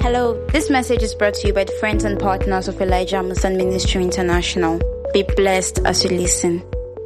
Hello, this message is brought to you by the friends and partners of Elijah Musan Ministry International. Be blessed as you listen.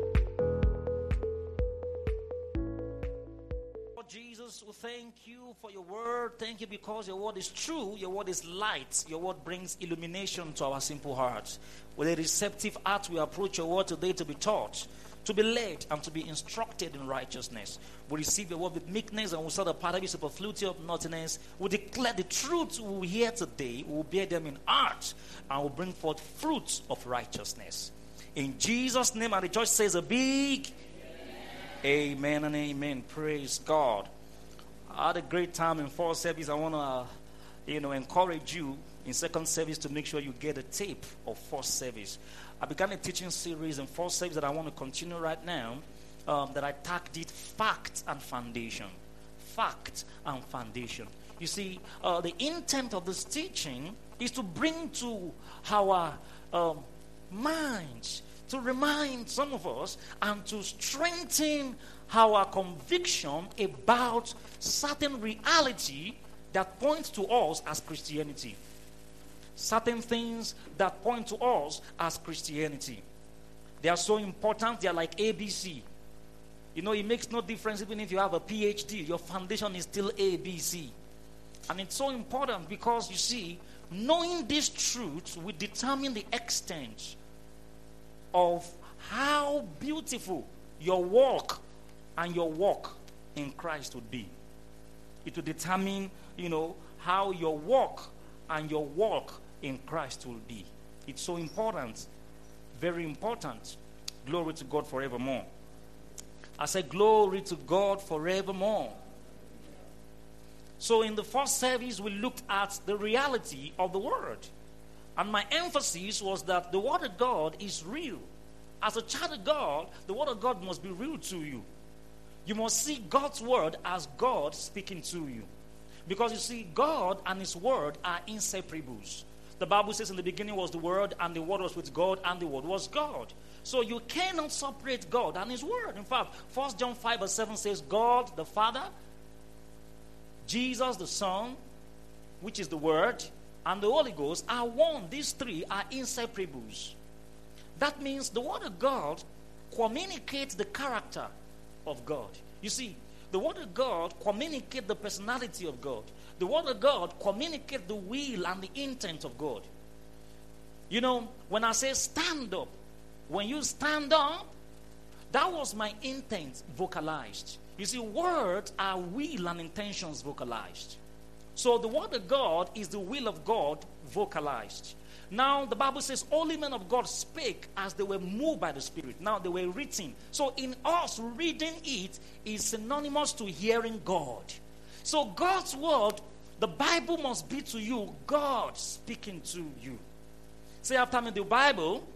Jesus, we thank you for your word. Thank you because your word is true. Your word is light. Your word brings illumination to our simple hearts. With a receptive heart, we approach your word today to be taught, to be led, and to be instructed in righteousness. We receive your word with meekness, and we set apart every superfluity of naughtiness. We declare the truth we will hear today. We will bear them in heart, and will bring forth fruits of righteousness. In Jesus' name, and the church says a big amen and amen. Praise God. I had a great time in first service. I want to, encourage you in second service to make sure you get a tape of first service. I began a teaching series in first service that I want to continue right now. That I tagged it fact and foundation. Fact and foundation. You see, the intent of this teaching is to bring to our minds, to remind some of us, and to strengthen our conviction about certain reality that points to us as Christianity. Certain things that point to us as Christianity. They are so important, they are like ABC. It makes no difference even if you have a PhD, your foundation is still ABC. And it's so important because, you see, knowing these truths will determine the extent of how beautiful your walk and your walk in Christ would be. It will determine, how your walk and your walk in Christ will be. It's so important, very important. Glory to God forevermore. I say glory to God forevermore. So in the first service, we looked at the reality of the Word. And my emphasis was that the Word of God is real. As a child of God, the Word of God must be real to you. You must see God's Word as God speaking to you. Because you see, God and His Word are inseparables. The Bible says in the beginning was the Word, and the Word was with God, and the Word was God. So you cannot separate God and His Word. In fact, 1 John 5 verse 7 says, God the Father, Jesus the Son, which is the Word, and the Holy Ghost are one. These three are inseparables. That means the Word of God communicates the character of God. You see, the Word of God communicates the personality of God. The Word of God communicates the will and the intent of God. When I say stand up, when you stand up, that was my intent vocalized. You see, words are will and intentions vocalized. So the Word of God is the will of God vocalized. Now, the Bible says, holy men of God spake as they were moved by the Spirit. Now, they were written. So in us, reading it is synonymous to hearing God. So God's Word, the Bible must be to you, God speaking to you. Say after me, the Bible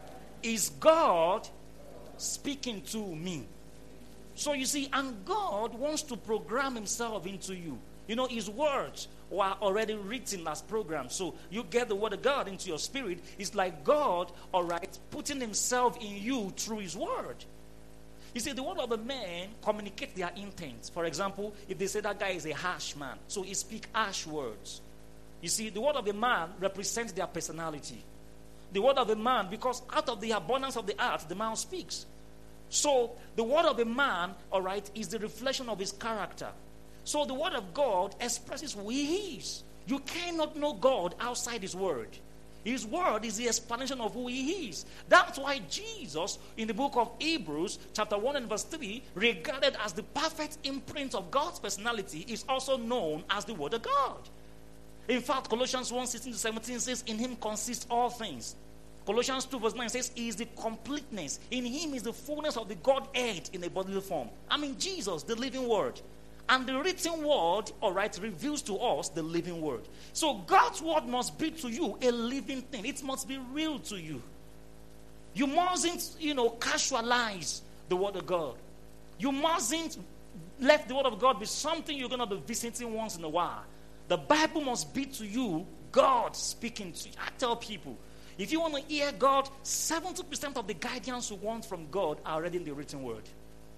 is God speaking to me. So you see, and God wants to program Himself into you. His words were already written as programs. So you get the Word of God into your spirit. It's like God, putting Himself in you through His Word. You see, the word of a man communicates their intent. For example, if they say that guy is a harsh man, so he speaks harsh words. You see, the word of a man represents their personality. The word of a man, because out of the abundance of the heart, the mouth speaks. So the word of a man, is the reflection of his character. So the word of God expresses who He is. You cannot know God outside His word. His word is the explanation of who He is. That's why Jesus, in the book of Hebrews, chapter 1 and verse 3, regarded as the perfect imprint of God's personality, is also known as the Word of God. In fact, Colossians 1:16-17 says, in Him consist all things. Colossians 2 verse 9 says, He is the completeness. In Him is the fullness of the Godhead in a bodily form. Jesus, the living Word. And the written word, reveals to us the living word. So God's word must be to you a living thing. It must be real to you. You mustn't, casualize the word of God. You mustn't let the word of God be something you're going to be visiting once in a while. The Bible must be to you God speaking to you. I tell people, if you want to hear God, 70% of the guidance you want from God are already in the written word.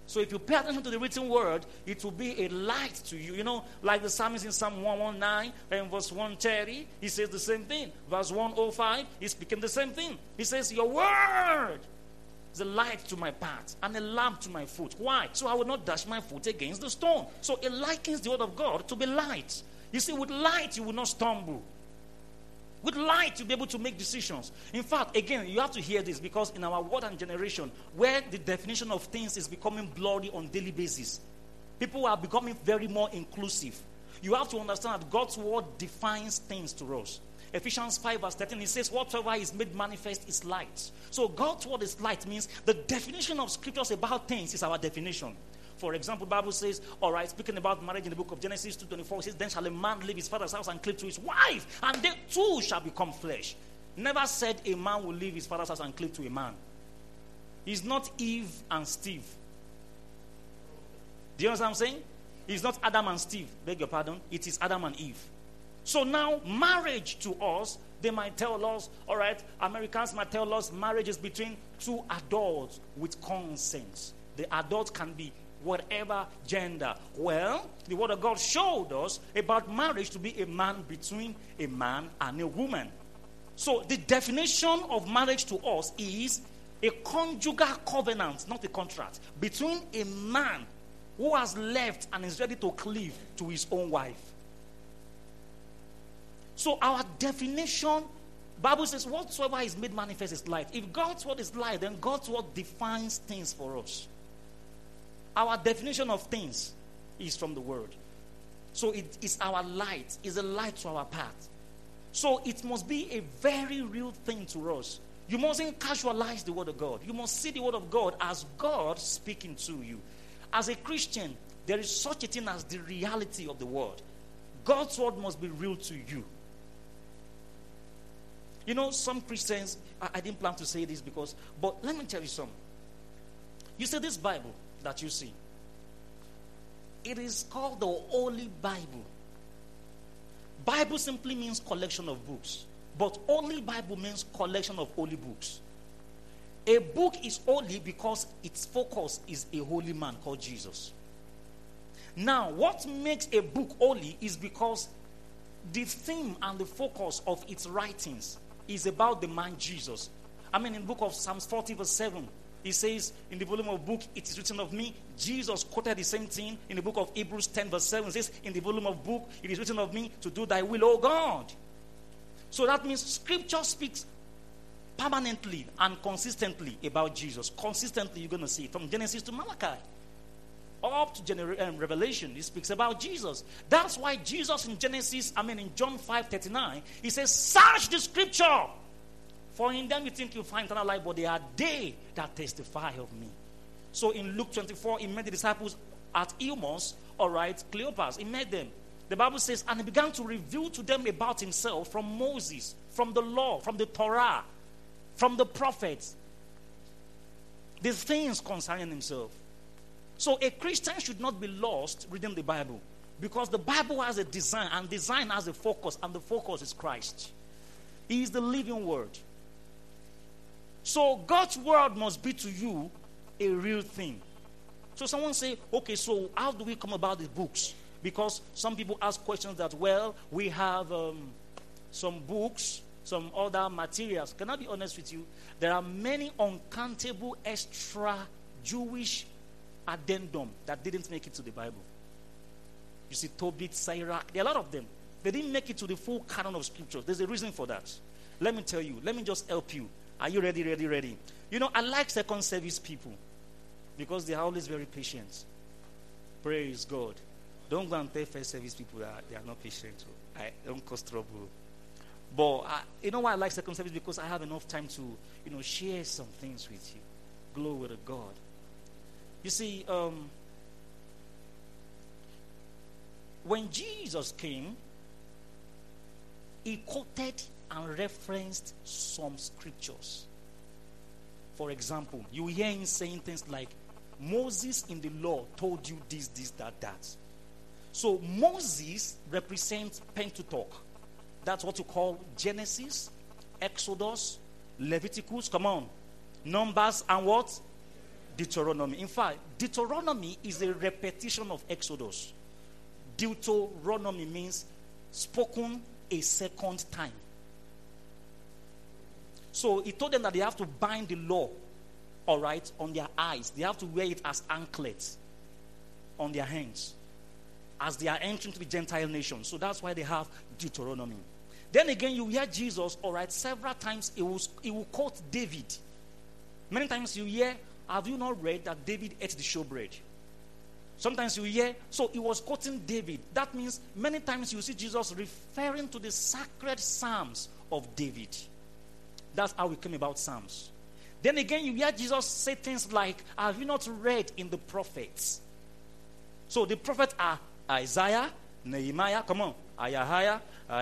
So if you pay attention to the written word, it will be a light to you. You know, like the psalmist in Psalm 119 and verse 130, he says the same thing. Verse 105, he's speaking the same thing. He says, your word is a light to my path and a lamp to my foot. Why? So I will not dash my foot against the stone. So it likens the word of God to be light. You see, with light, you will not stumble. With light, you'll be able to make decisions. In fact, again, you have to hear this, because in our world and generation, where the definition of things is becoming blurry on a daily basis, people are becoming very more inclusive. You have to understand that God's word defines things to us. Ephesians 5 verse 13, it says, whatsoever is made manifest is light. So God's word is light, means the definition of scriptures about things is our definition. For example, the Bible says, all right, speaking about marriage in the book of Genesis 2:24, it says, then shall a man leave his father's house and cleave to his wife, and they two shall become flesh. Never said a man will leave his father's house and cleave to a man. It's not Eve and Steve. Do you understand what I'm saying? It's not Adam and Steve, beg your pardon. It is Adam and Eve. So now, marriage to us, they might tell us, all right, Americans might tell us marriage is between two adults with consent. The adult can be whatever gender. Well, the word of God showed us about marriage to be a man between a man and a woman. So the definition of marriage to us is a conjugal covenant, not a contract, between a man who has left and is ready to cleave to his own wife. So our definition, Bible says, whatsoever is made manifest is light. If God's word is light, then God's word defines things for us. Our definition of things is from the word. So it is our light, is a light to our path. So it must be a very real thing to us. You mustn't casualize the word of God. You must see the word of God as God speaking to you. As a Christian, there is such a thing as the reality of the word. God's word must be real to you. You know, some Christians, I didn't plan to say this but let me tell you something. You see this Bible that you see, it is called the Holy Bible. Bible simply means collection of books, but Holy Bible means collection of holy books. A book is holy because its focus is a holy man called Jesus. Now, what makes a book holy is because the theme and the focus of its writings is about the man Jesus. I mean, in the book of Psalms 40 verse 7, he says, in the volume of book, it is written of me. Jesus quoted the same thing in the book of Hebrews 10 verse 7. It says, in the volume of book, it is written of me to do thy will, O God. So that means scripture speaks permanently and consistently about Jesus. Consistently, you're going to see it from Genesis to Malachi. Up to Revelation, it speaks about Jesus. That's why Jesus in in John 5:39, he says, search the scripture. For in them you think you find eternal life, but they are they that testify of me. So in Luke 24, he met the disciples at Emmaus, all right, Cleopas, he met them. The Bible says, and he began to reveal to them about himself from Moses, from the law, from the Torah, from the prophets, the things concerning himself. So a Christian should not be lost reading the Bible, because the Bible has a design, and design has a focus, and the focus is Christ. He is the living word. So God's word must be to you a real thing. So someone say, okay, so how do we come about the books? Because some people ask questions that, well, we have some books, some other materials. Can I be honest with you? There are many uncountable extra Jewish addendum that didn't make it to the Bible. You see, Tobit, Sirach, there are a lot of them. They didn't make it to the full canon of scriptures. There's a reason for that. Let me tell you. Let me just help you. Are you ready? You know, I like second service people because they are always very patient. Praise God. Don't go and tell first service people that they are not patient. I don't cause trouble. But you know why I like second service? Because I have enough time to, share some things with you. Glory to God. You see, when Jesus came, he quoted and referenced some scriptures. For example, you hear him saying things like, Moses in the law told you this, that. So Moses represents Pentateuch. That's what you call Genesis, Exodus, Leviticus, come on, Numbers, and what? Deuteronomy. In fact, Deuteronomy is a repetition of Exodus. Deuteronomy means spoken a second time. So he told them that they have to bind the law, all right, on their eyes. They have to wear it as anklets on their hands as they are entering to the Gentile nations. So that's why they have Deuteronomy. Then again, you hear Jesus, all right, several times he will quote David. Many times you hear, have you not read that David ate the showbread? Sometimes you hear, so he was quoting David. That means many times you see Jesus referring to the sacred Psalms of David. That's how we came about Psalms. Then again, you hear Jesus say things like, have you not read in the prophets? So the prophets are Isaiah, Nehemiah, come on, Isaiah,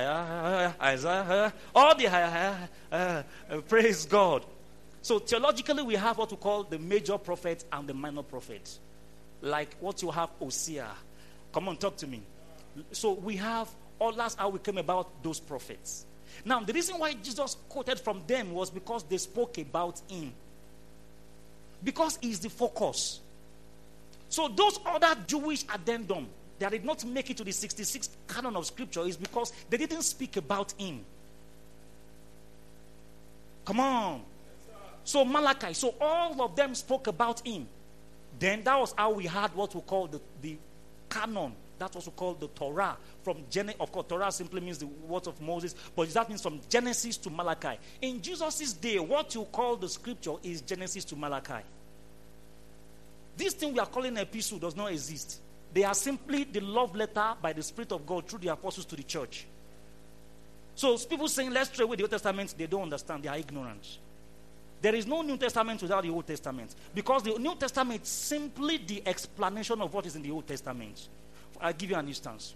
all the praise God. So theologically, we have what we call the major prophets and the minor prophets. Like what you have Hosea. Come on, talk to me. So we have, all that's how we came about those prophets. Now, the reason why Jesus quoted from them was because they spoke about him. Because he's the focus. So those other Jewish addendum that did not make it to the 66th canon of scripture is because they didn't speak about him. Come on. So Malachi, so all of them spoke about him. Then that was how we had what we call the canon. That's what we call the Torah. From of course, Torah simply means the words of Moses, but that means from Genesis to Malachi. In Jesus' day, what you call the scripture is Genesis to Malachi. This thing we are calling an epistle does not exist. They are simply the love letter by the Spirit of God through the apostles to the church. So people saying, let's throw away the Old Testament, they don't understand. They are ignorant. There is no New Testament without the Old Testament. Because the New Testament is simply the explanation of what is in the Old Testament. I'll give you an instance.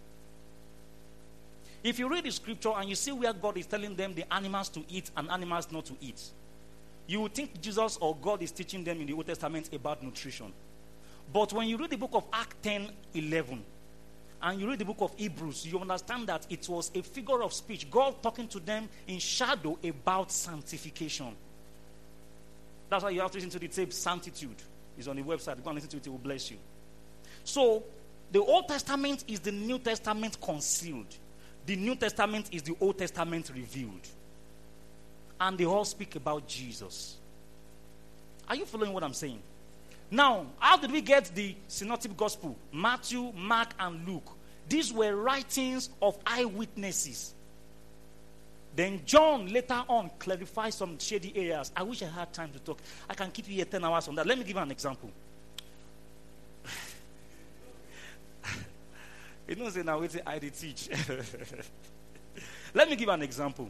If you read the scripture and you see where God is telling them the animals to eat and animals not to eat, you would think Jesus or God is teaching them in the Old Testament about nutrition. But when you read the book of Acts 10:11 and you read the book of Hebrews, you understand that it was a figure of speech. God talking to them in shadow about sanctification. That's why you have to listen to the tape Sanctitude. It's on the website. Go and listen to it. It will bless you. So, the Old Testament is the New Testament concealed. The New Testament is the Old Testament revealed. And they all speak about Jesus. Are you following what I'm saying? Now, how did we get the synoptic gospel? Matthew, Mark, and Luke. These were writings of eyewitnesses. Then John later on clarified some shady areas. I wish I had time to talk. I can keep you here 10 hours on that. Let me give you an example. You know, say now I did teach. Let me give an example.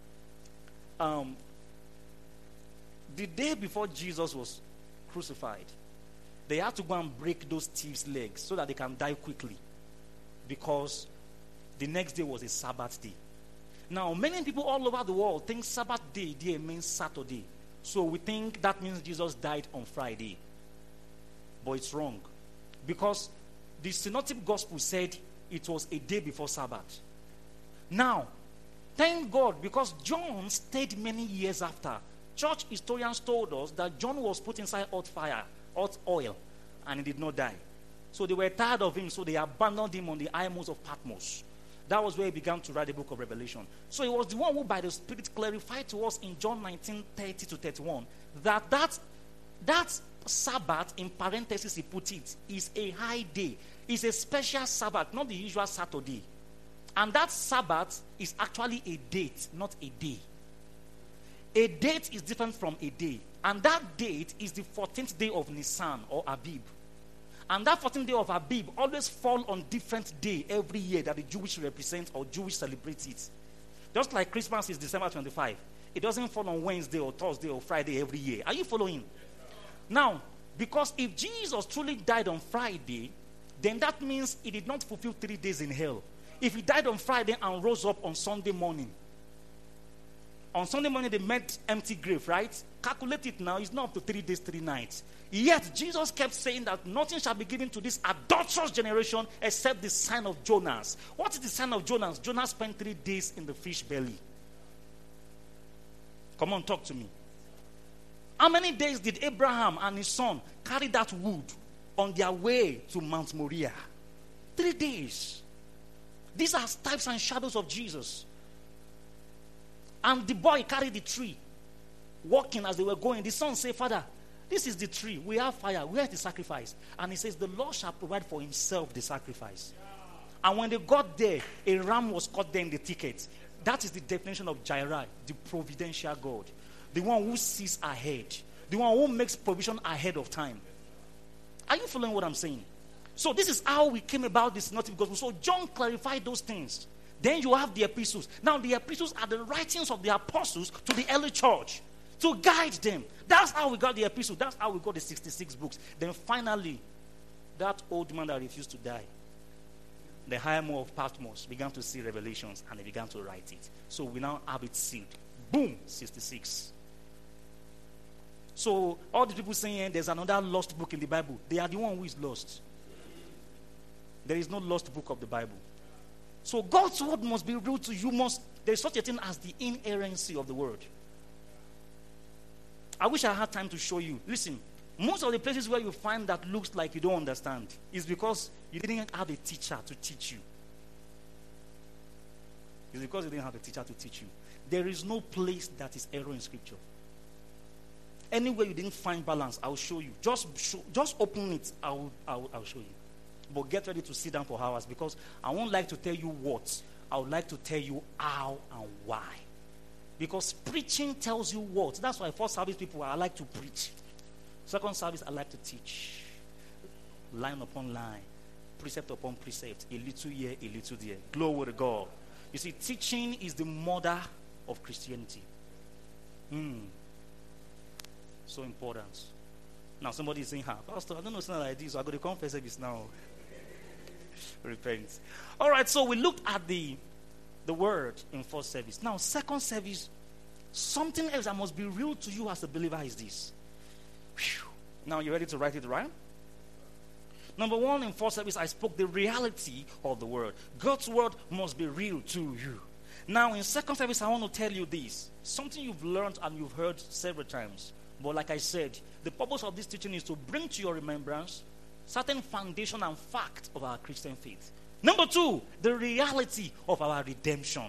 The day before Jesus was crucified, they had to go and break those thieves' legs so that they can die quickly, because the next day was a Sabbath day. Now, many people all over the world think Sabbath day means Saturday. So we think that means Jesus died on Friday. But it's wrong. Because the synoptic gospel said it was a day before Sabbath. Now, thank God, because John stayed many years after. Church historians told us that John was put inside hot oil, and he did not die. So they were tired of him, so they abandoned him on the islands of Patmos. That was where he began to write the book of Revelation. So he was the one who by the Spirit clarified to us in John 19:30-31 that Sabbath, in parentheses he put it, is a high day. It's a special Sabbath, not the usual Saturday. And that Sabbath is actually a date, not a day. A date is different from a day. And that date is the 14th day of Nisan or Abib. And that 14th day of Abib always fall on different day every year that the Jewish represent or Jewish celebrate it. Just like Christmas is December 25. It doesn't fall on Wednesday or Thursday or Friday every year. Are you following? Now, because if Jesus truly died on Friday, then that means he did not fulfill 3 days in hell. If he died on Friday and rose up on Sunday morning, on Sunday morning they met empty grave, right? Calculate it now, it's not up to 3 days, 3 nights. Yet Jesus kept saying that nothing shall be given to this adulterous generation except the sign of Jonas. What is the sign of Jonas? Jonas spent 3 days in the fish belly. Come on, talk to me. How many days did Abraham and his son carry that wood on their way to Mount Moriah? 3 days. These are types and shadows of Jesus. And the boy carried the tree, walking as they were going. The son said, Father, this is the tree. We have fire. Where is the sacrifice? And he says, the Lord shall provide for himself the sacrifice. And when they got there, a ram was caught there in the thicket. That is the definition of Jireh, the providential God. The one who sees ahead. The one who makes provision ahead of time. Are you following what I'm saying? So this is how we came about this synoptic gospel. So John clarified those things. Then you have the epistles. Now the epistles are the writings of the apostles to the early church to guide them. That's how we got the epistles. That's how we got the 66 books. Then finally, that old man that refused to die, the Hymo of Patmos, began to see revelations and he began to write it. So we now have it sealed. Boom, 66. So all the people saying there's another lost book in the Bible, they are the one who is lost. There is no lost book of the Bible. So God's word must be real to you. There's such a thing as the inerrancy of the word. I wish I had time to show you. Listen, most of the places where you find that looks like you don't understand is because you didn't have a teacher to teach you. It's because you didn't have a teacher to teach you. There is no place that is error in scripture. Anywhere you didn't find balance, I'll show you. Just open it. I'll show you. But get ready to sit down for hours, because I won't like to tell you what. I would like to tell you how and why. Because preaching tells you what. That's why first service people, I like to preach. Second service, I like to teach. Line upon line. Precept upon precept. A little here, a little there. Glory to God. You see, teaching is the mother of Christianity. So important. Now somebody is saying, Pastor, I don't know something like this, so I got to confess this now. Repent. All right, so we looked at the word in first service. Now, second service, something else that must be real to you as a believer is this. Whew. Now, you ready to write it, right? Number one, in first service, I spoke the reality of the word. God's word must be real to you. Now, in second service, I want to tell you this. Something you've learned and you've heard several times. But like I said, the purpose of this teaching is to bring to your remembrance certain foundation and fact of our Christian faith. Number two, the reality of our redemption.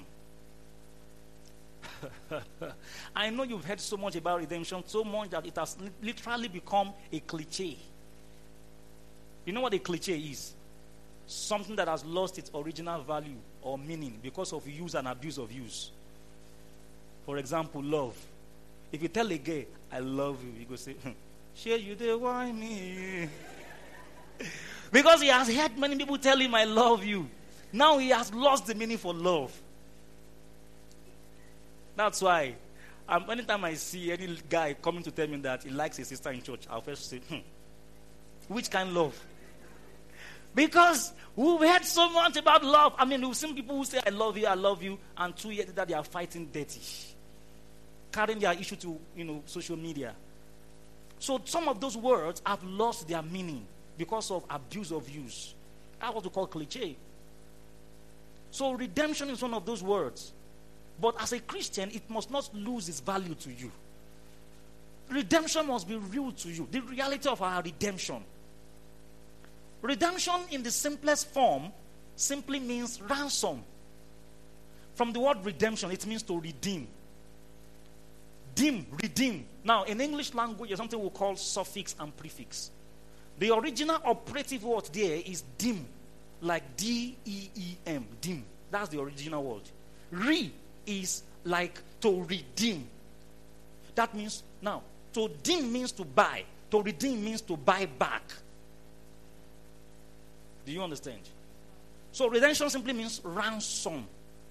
I know you've heard so much about redemption, so much that it has literally become a cliche. You know what a cliche is? Something that has lost its original value or meaning because of use and abuse of use. For example, love. If you tell a gay, I love you, he go say, share you there, why me? Because he has heard many people tell him, I love you. Now he has lost the meaning for love. That's why, anytime I see any guy coming to tell me that he likes his sister in church, I'll first say, which kind of love? Because we've heard so much about love. I mean, we've seen people who say, I love you, and 2 years later they are fighting dirty. Carrying their issue to, social media. So some of those words have lost their meaning because of abuse of use. That's what we call cliche. So redemption is one of those words. But as a Christian, it must not lose its value to you. Redemption must be real to you. The reality of our redemption. Redemption in the simplest form simply means ransom. From the word redemption, it means to redeem. Redeem. Now, in English language, there's something we call suffix and prefix. The original operative word there is dim, like D-E-E-M, dim. That's the original word. Is like to redeem. That means, now, to dim means to buy. To redeem means to buy back. Do you understand? So redemption simply means ransom.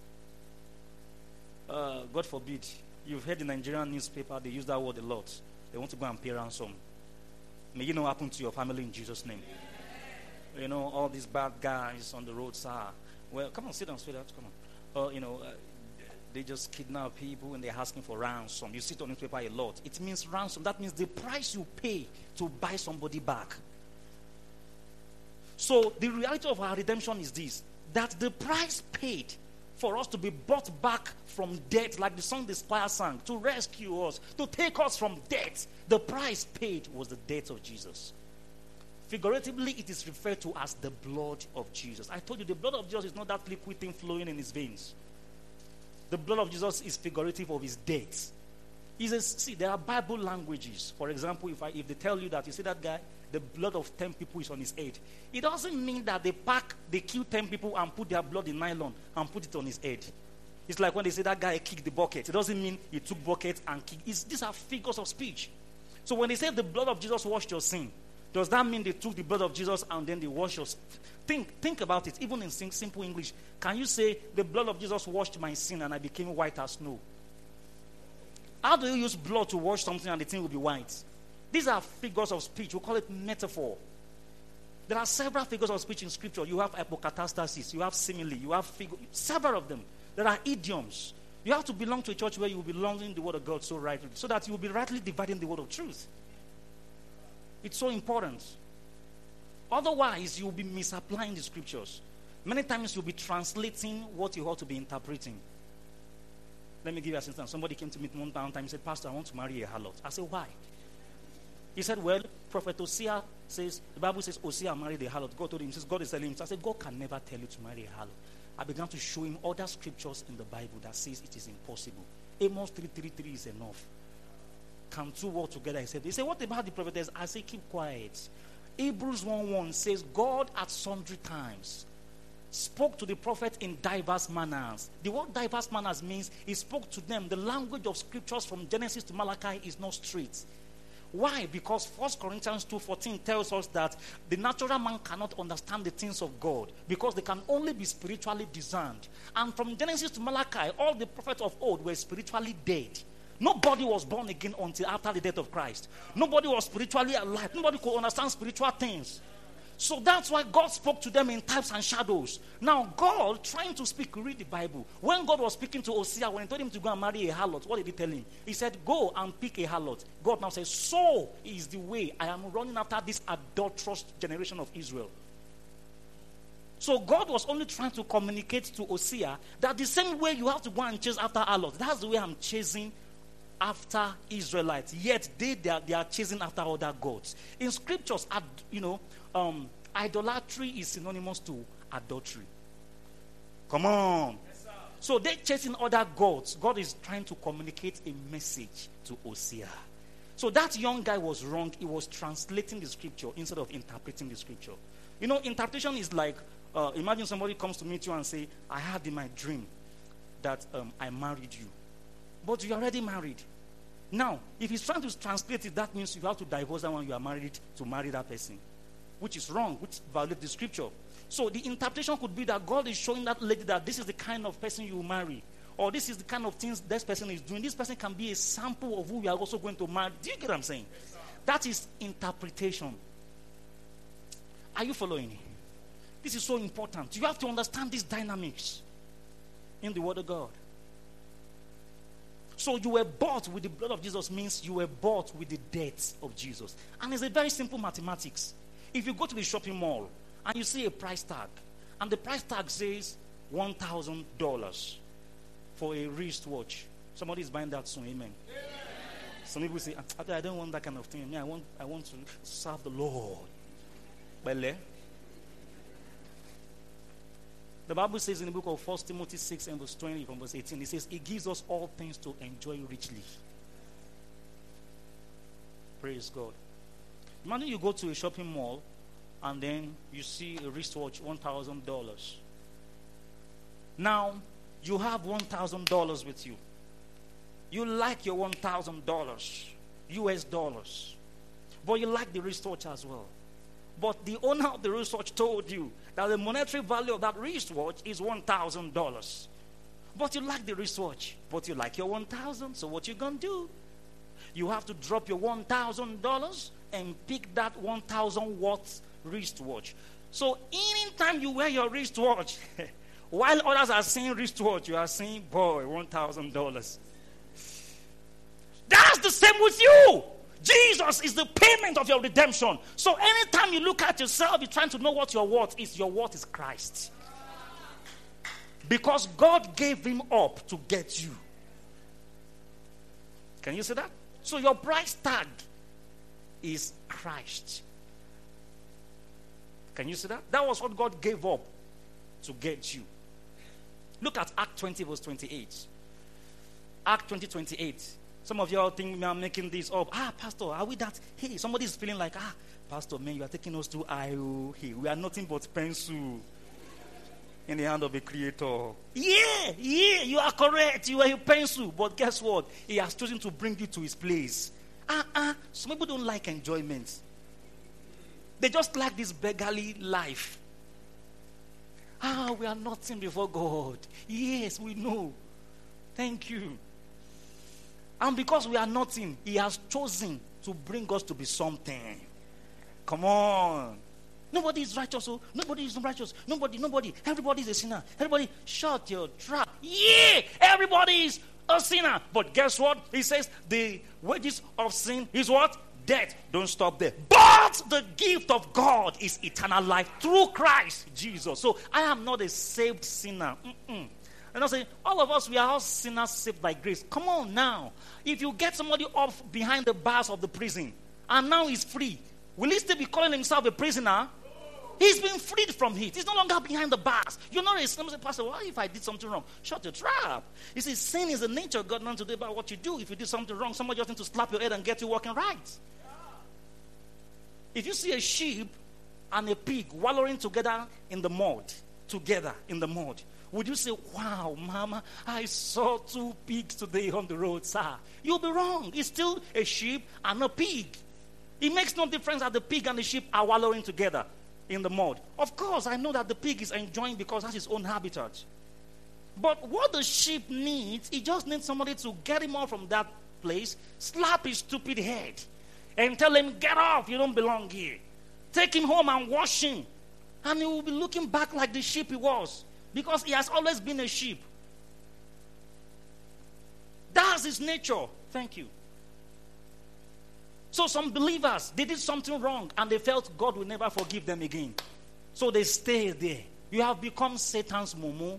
God forbid. You've heard the Nigerian newspaper, they use that word a lot. They want to go and pay ransom. May you know what happened to your family in Jesus' name. You know, all these bad guys on the roads are, well, come on, sit down, sweetheart, come on. They just kidnap people and they're asking for ransom. You see it on the newspaper a lot. It means ransom. That means the price you pay to buy somebody back. So the reality of our redemption is this, that the price paid for us to be brought back from death, like the song the choir sang, to rescue us, to take us from death. The price paid was the death of Jesus. Figuratively, it is referred to as the blood of Jesus. I told you the blood of Jesus is not that liquid thing flowing in his veins. The blood of Jesus is figurative of his death. He says, see, there are Bible languages. For example, if they tell you that, you see that guy, the blood of 10 people is on his head. It doesn't mean that they kill 10 people and put their blood in nylon and put it on his head. It's like when they say that guy kicked the bucket. It doesn't mean he took bucket and kicked. These are figures of speech. So when they say the blood of Jesus washed your sin, does that mean they took the blood of Jesus and then they washed your sin? Think about it, even in simple English. Can you say, the blood of Jesus washed my sin and I became white as snow? How do you use blood to wash something and the thing will be white? These are figures of speech. We call it metaphor. There are several figures of speech in Scripture. You have apokatastasis, you have simile, you have several of them. There are idioms. You have to belong to a church where you will be learning the word of God so rightly, so that you will be rightly dividing the word of truth. It's so important. Otherwise, you will be misapplying the Scriptures. Many times you'll be translating what you ought to be interpreting. Let me give you an instance. Somebody came to me one time and said, Pastor, I want to marry a harlot. I said, why? He said, well, Prophet Hosea says, the Bible says Hosea married a harlot. God told him, says, God is telling him. So I said, God can never tell you to marry a harlot. I began to show him other scriptures in the Bible that says it is impossible. Amos 3:3 is enough. Can two work together? He said, what about the prophetess? I said, keep quiet. Hebrews 1:1 says, God at sundry times spoke to the prophet in diverse manners. The word diverse manners means he spoke to them. The language of scriptures from Genesis to Malachi is not straight. Why? Because 1 Corinthians 2:14 tells us that the natural man cannot understand the things of God because they can only be spiritually discerned. And from Genesis to Malachi, all the prophets of old were spiritually dead. Nobody was born again until after the death of Christ. Nobody was spiritually alive. Nobody could understand spiritual things. So that's why God spoke to them in types and shadows. Now, God trying to speak, read the Bible. When God was speaking to Hosea, when he told him to go and marry a harlot, what did he tell him? He said, go and pick a harlot. God now says, so is the way I am running after this adulterous generation of Israel. So God was only trying to communicate to Hosea that the same way you have to go and chase after harlots, that's the way I'm chasing after Israelites. Yet they are chasing after other gods. In scriptures, idolatry is synonymous to adultery. Come on. Yes, so they're chasing other gods. God is trying to communicate a message to Hosea. So that young guy was wrong. He was translating the scripture instead of interpreting the scripture. Interpretation is like, imagine somebody comes to meet you and say, I had in my dream that I married you. But you're already married. Now, if he's trying to translate it, that means you have to divorce that one you are married to marry that person, which is wrong, which violates the scripture. So the interpretation could be that God is showing that lady that this is the kind of person you will marry, or this is the kind of things this person is doing. This person can be a sample of who we are also going to marry. Do you get what I'm saying? Yes, that is interpretation. Are you following? This is so important. You have to understand these dynamics in the Word of God. So you were bought with the blood of Jesus means you were bought with the death of Jesus. And it's a very simple mathematics. If you go to the shopping mall and you see a price tag, and the price tag says $1,000 for a wristwatch. Somebody is buying that soon, amen. Some people say, I don't want that kind of thing. I want to serve the Lord. Well, the Bible says in the book of 1 Timothy 6 and verse 20 from verse 18, it says, it gives us all things to enjoy richly. Praise God. Imagine you go to a shopping mall and then you see a wristwatch, $1,000. Now, you have $1,000 with you. You like your $1,000 US dollars. But you like the wristwatch as well. But the owner of the wristwatch told you that the monetary value of that wristwatch is $1,000. But you like the wristwatch. But you like your $1,000. So what you going to do? You have to drop your $1,000 and pick that 1,000 watts wristwatch. So anytime you wear your wristwatch, while others are saying wristwatch, you are saying, boy, $1,000. That's the same with you. Jesus is the payment of your redemption. So anytime you look at yourself, you're trying to know what your worth is. Your worth is Christ. Because God gave him up to get you. Can you see that? So your price tag is Christ. Can you see that? That was what God gave up to get you. Look at Act 20 verse 28. Act 20, 28. Some of you all think I'm making this up. Pastor, are we that? Hey, somebody is feeling like, Pastor, man, you are taking us to IO. Hey, we are nothing but pencil in the hand of a creator. Yeah, you are correct. You are a pencil. But guess what? He has chosen to bring you to his place. Some people don't like enjoyment. They just like this beggarly life. We are nothing before God. Yes, we know. Thank you. And because we are nothing, he has chosen to bring us to be something. Come on. Nobody is righteous. Nobody is righteous. Nobody. Everybody is a sinner. Everybody, shut your trap. Yeah, everybody is a sinner. But guess what? He says the wages of sin is what? Death. Don't stop there. But the gift of God is eternal life through Christ Jesus. So I am not a saved sinner. And I say, all of us, we are all sinners saved by grace. Come on now. If you get somebody up behind the bars of the prison and now he's free, will he still be calling himself a prisoner? He's been freed from it. He's no longer behind the bars. You're not a sinner. Pastor, what if I did something wrong? Shut your trap. You see, sin is the nature of God, not to do about what you do. If you do something wrong, somebody just needs to slap your head and get you walking right. If you see a sheep and a pig wallowing together in the mud, would you say, wow, Mama, I saw 2 pigs today on the road, sir? You'll be wrong. It's still a sheep and a pig. It makes no difference that the pig and the sheep are wallowing together in the mud. Of course, I know that the pig is enjoying because that's his own habitat. But what the sheep needs, he just needs somebody to get him off from that place, slap his stupid head, and tell him, get off, you don't belong here. Take him home and wash him. And he will be looking back like the sheep he was. Because he has always been a sheep. That's his nature. Thank you. So some believers, they did something wrong and they felt God will never forgive them again. So they stay there. You have become Satan's momo.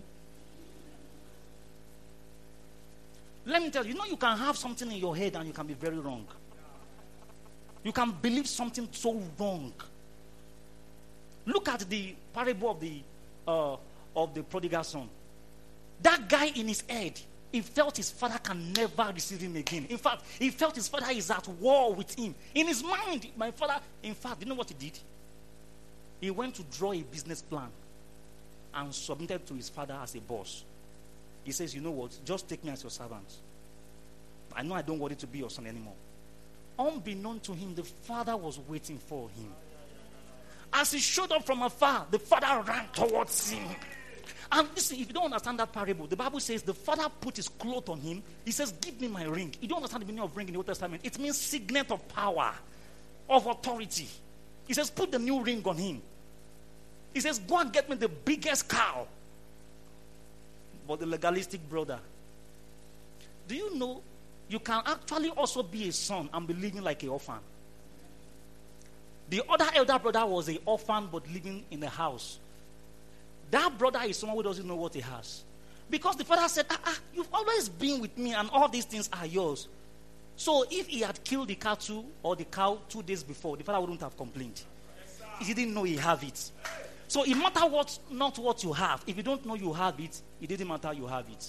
Let me tell you, you can have something in your head and you can be very wrong. You can believe something so wrong. Look at the parable of the prodigal son. That guy in his head, he felt his father can never receive him again. In fact, he felt his father is at war with him. In his mind, my father, in fact, you know what he did? He went to draw a business plan and submitted to his father as a boss. He says, you know what? Just take me as your servant. I know I don't want it to be your son anymore. Unbeknown to him, the father was waiting for him. As he showed up from afar, the father ran towards him. And listen, if you don't understand that parable, the Bible says the father put his cloth on him. He says, give me my ring. You don't understand the meaning of ring in the Old Testament. It means signet of power, of authority. He says, put the new ring on him. He says, go and get me the biggest cow. But the legalistic brother, do you know you can actually also be a son and be living like an orphan? The other elder brother was an orphan but living in a house. That brother is someone who doesn't know what he has. Because the father said, you've always been with me and all these things are yours. So if he had killed the cattle or the cow 2 days before, the father wouldn't have complained. He didn't know he have it. So it matters not what you have. If you don't know you have it, it didn't matter you have it.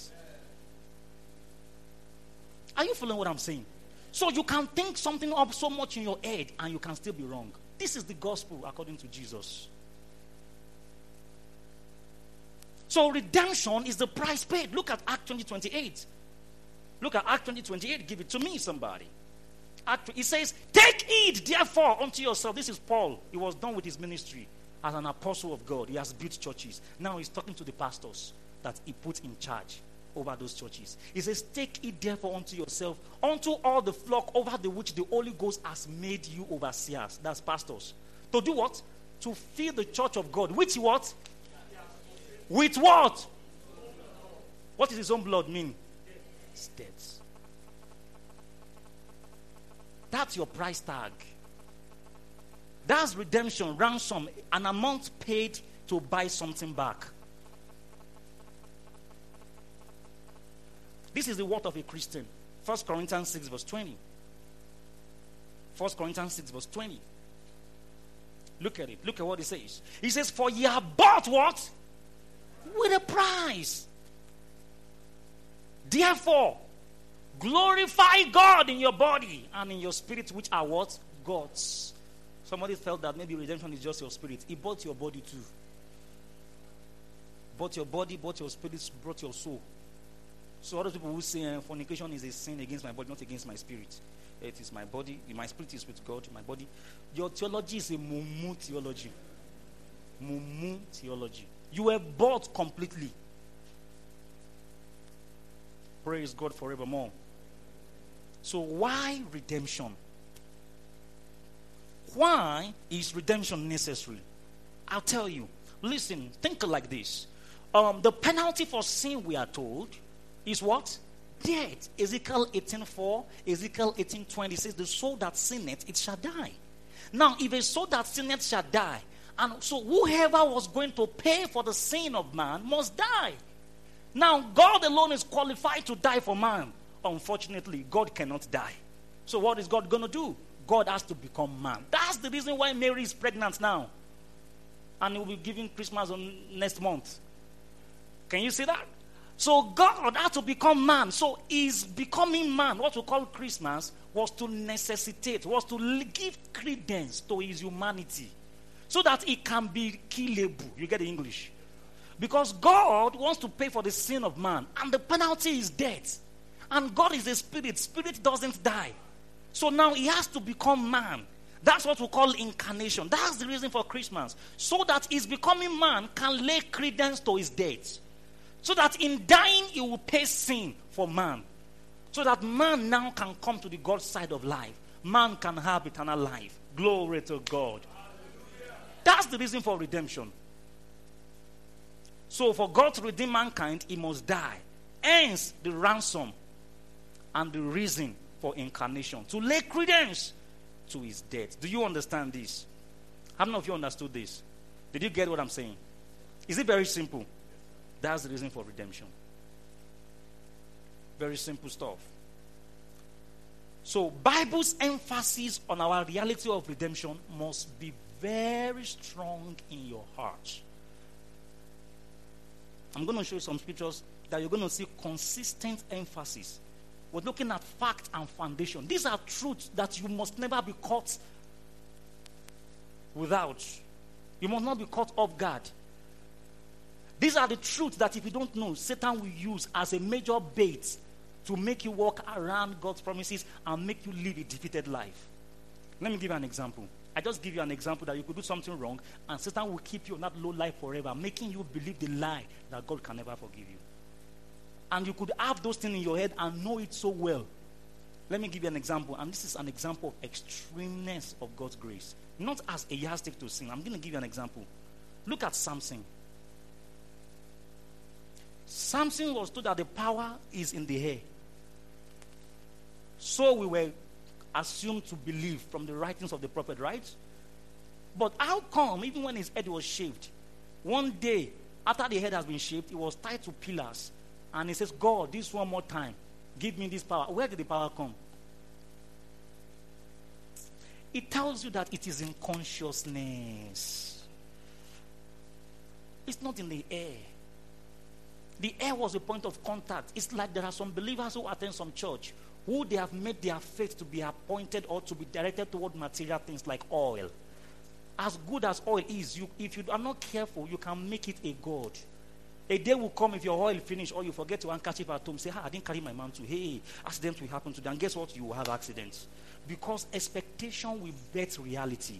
Are you following what I'm saying? So you can think something up so much in your head and you can still be wrong. This is the gospel according to Jesus. So redemption is the price paid. Look at Act 20:28. Look at Act 20:28. Give it to me, somebody. It says, take heed therefore unto yourself. This is Paul. He was done with his ministry as an apostle of God. He has built churches. Now he's talking to the pastors that he put in charge over those churches. He says, take it therefore unto yourself, unto all the flock over the which the Holy Ghost has made you overseers. That's pastors. To do what? To feed the church of God. With what? With what? What does his own blood mean? It's death. That's your price tag. That's redemption, ransom, an amount paid to buy something back. This is the word of a Christian. 1 Corinthians 6 verse 20. 1 Corinthians 6 verse 20. Look at it. Look at what it says. He says, for ye are bought what? With a price. Therefore, glorify God in your body and in your spirit, which are what? God's. Somebody felt that maybe redemption is just your spirit. He bought your body too. Bought your body, bought your spirit, brought your soul. So other people who say fornication is a sin against my body, not against my spirit. It is my body, my spirit is with God, my body. Your theology is a mumu theology. Mumu theology. You were bought completely. Praise God forevermore. So why redemption? Why is redemption necessary? I'll tell you. Listen, think like this. The penalty for sin, we are told, is what? Death. Ezekiel 18:4, Ezekiel 18:20 says, the soul that sinneth, it shall die. Now, if a soul that sinneth shall die, and so whoever was going to pay for the sin of man must die. Now, God alone is qualified to die for man. Unfortunately, God cannot die. So what is God going to do? God has to become man. That's the reason why Mary is pregnant now. And he will be giving Christmas on next month. Can you see that? So God had to become man. So his becoming man, what we call Christmas, was to necessitate, was to give credence to his humanity. So that it can be killable. You get the English? Because God wants to pay for the sin of man. And the penalty is death. And God is a spirit. Spirit doesn't die. So now he has to become man. That's what we call incarnation. That's the reason for Christmas. So that his becoming man can lay credence to his death. So that in dying he will pay sin for man. So that man now can come to the God side of life. Man can have eternal life. Glory to God. That's the reason for redemption. So for God to redeem mankind, he must die. Hence the ransom and the reason for incarnation. To lay credence to his death. Do you understand this? How many of you understood this? Did you get what I'm saying? Is it very simple? That's the reason for redemption. Very simple stuff. So Bible's emphasis on our reality of redemption must be very strong in your heart. I'm going to show you some scriptures that you're going to see consistent emphasis. We're looking at fact and foundation. These are truths that you must never be caught without. You must not be caught off guard. These are the truths that if you don't know, Satan will use as a major bait to make you walk around God's promises and make you live a defeated life. Let me give you an example. I just give you an example that you could do something wrong and Satan will keep you in that low life forever, making you believe the lie that God can never forgive you. And you could have those things in your head and know it so well. Let me give you an example, and this is an example of extremeness of God's grace. Not as a yardstick to sin. I'm going to give you an example. Look at Samson. Samson was told that the power is in the hair. So we were assumed to believe from the writings of the prophet, right? But how come, even when his head was shaved, one day after the head has been shaved, it was tied to pillars, and he says, God, this one more time, give me this power. Where did the power come? It tells you that it is in consciousness. It's not in the air. The air was a point of contact. It's like there are some believers who attend some church who they have made their faith to be appointed or to be directed toward material things like oil. As good as oil is, if you are not careful, you can make it a god. A day will come if your oil finish or you forget to handkerchief at home. Say, I didn't carry my mantle. Hey, accidents will happen today. And guess what? You will have accidents. Because expectation will bet reality.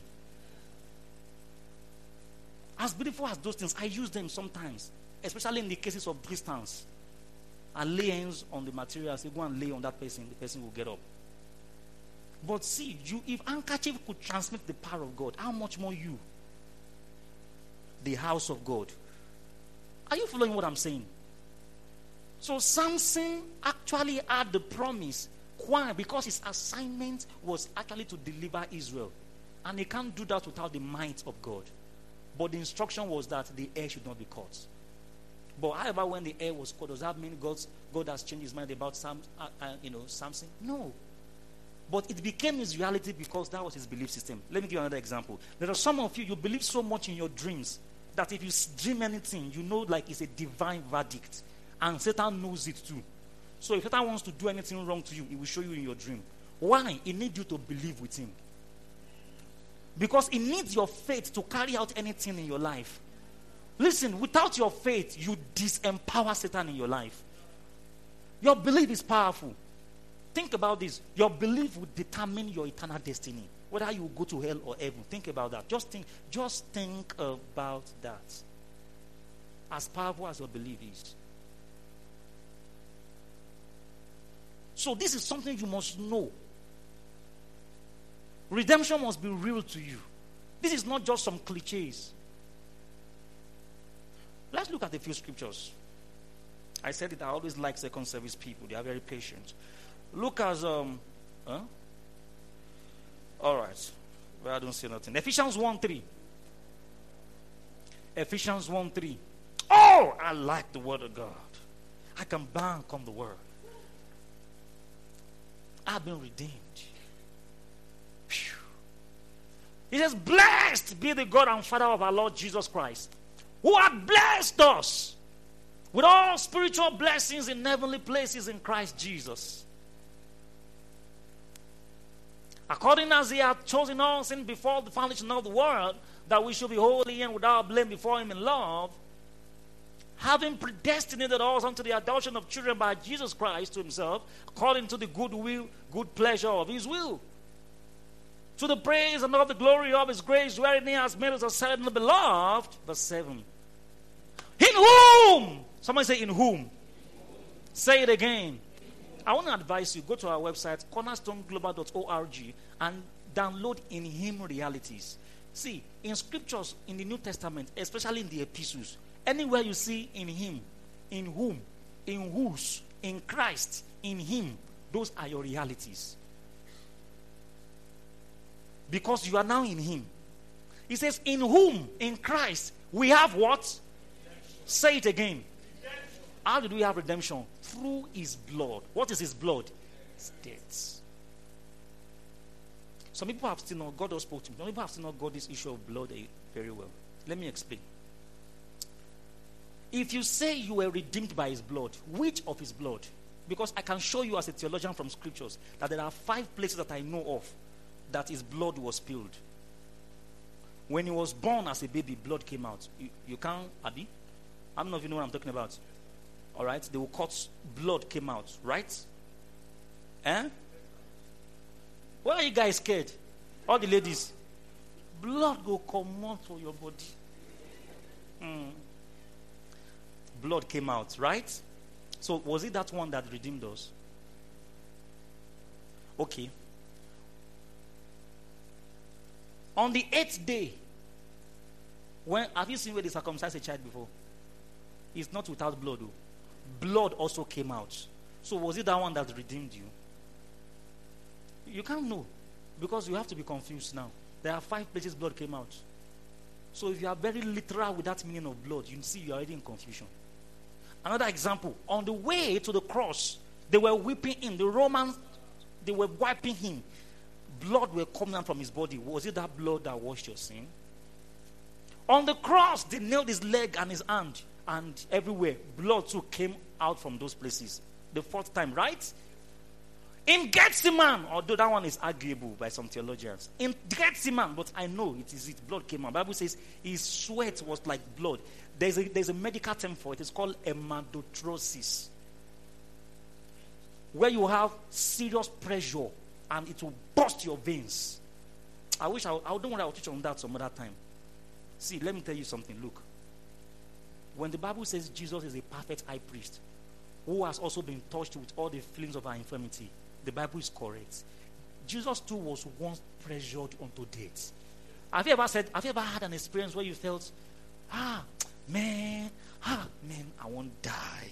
As beautiful as those things, I use them sometimes. Especially in the cases of distance. I lay hands on the material, I say, go and lay on that person, the person will get up. But see, if handkerchief could transmit the power of God, how much more you? The house of God. Are you following what I'm saying? So Samson actually had the promise. Why? Because his assignment was actually to deliver Israel. And he can't do that without the might of God. But the instruction was that the heir should not be cut. But however, when the air was cold, does that mean God has changed his mind about Samson? No. But it became his reality because that was his belief system. Let me give you another example. There are some of you believe so much in your dreams that if you dream anything, you know like it's a divine verdict. And Satan knows it too. So if Satan wants to do anything wrong to you, he will show you in your dream. Why? He needs you to believe with him. Because he needs your faith to carry out anything in your life. Listen, without your faith, you disempower Satan in your life. Your belief is powerful. Think about this. Your belief will determine your eternal destiny. Whether you will go to hell or heaven. Think about that. Just think about that. As powerful as your belief is. So this is something you must know. Redemption must be real to you. This is not just some cliches. Let's look at a few scriptures. I said it, I always like second service people. They are very patient. Look at all right. Well, I don't say nothing. Ephesians 1:3. Ephesians 1:3. Oh, I like the word of God. I can bank on the word. I've been redeemed. Phew. He says, blessed be the God and Father of our Lord Jesus Christ, who hath blessed us with all spiritual blessings in heavenly places in Christ Jesus. According as he hath chosen us in before the foundation of the world, that we should be holy and without blame before him in love, having predestinated us unto the adoption of children by Jesus Christ to himself, according to the good pleasure of his will, to the praise and of the glory of his grace, wherein he has made us accepted in the beloved. Verse 7. In whom? Somebody say, in whom? Say it again. I want to advise you, go to our website, cornerstoneglobal.org, and download In Him realities. See, in scriptures, in the New Testament, especially in the epistles, anywhere you see in him, in whom, in whose, in Christ, in him, those are your realities. Because you are now in him. He says, in whom, in Christ, we have what? Redemption. Say it again. Redemption. How did we have redemption? Through his blood. What is his blood? His death. Some people have still not, God has spoken to me. Some people have still not got this issue of blood very well. Let me explain. If you say you were redeemed by his blood, which of his blood? Because I can show you as a theologian from scriptures that there are 5 places that I know of that his blood was spilled. When he was born as a baby, blood came out. You can't, Abi? I don't know if you know what I'm talking about. All right? They will cut, blood came out, right? Eh? Why are you guys scared? All the ladies. Blood will come out for your body. Blood came out, right? So was it that one that redeemed us? Okay. On the 8th day, have you seen where they circumcised a child before? It's not without blood, though. Blood also came out. So was it that one that redeemed you? You can't know, because you have to be confused now. There are 5 places blood came out. So if you are very literal with that meaning of blood, you see you're already in confusion. Another example, on the way to the cross, they were whipping him. The Romans, they were wiping him. Blood were coming out from his body. Was it that blood that washed your sin? On the cross, they nailed his leg and his hand, and everywhere, blood too came out from those places. The 4th time, right? In Gethsemane, although that one is arguable by some theologians. In Gethsemane, but I know it is it. Blood came out. The Bible says his sweat was like blood. There's a medical term for it. It's called hematotrosis, where you have serious pressure and it will burst your veins. I wish I don't want to teach on that some other time. See, let me tell you something. Look, when the Bible says Jesus is a perfect high priest who has also been touched with all the feelings of our infirmity, the Bible is correct. Jesus too was once pressured unto death. Have you ever had an experience where you felt, man, I won't die?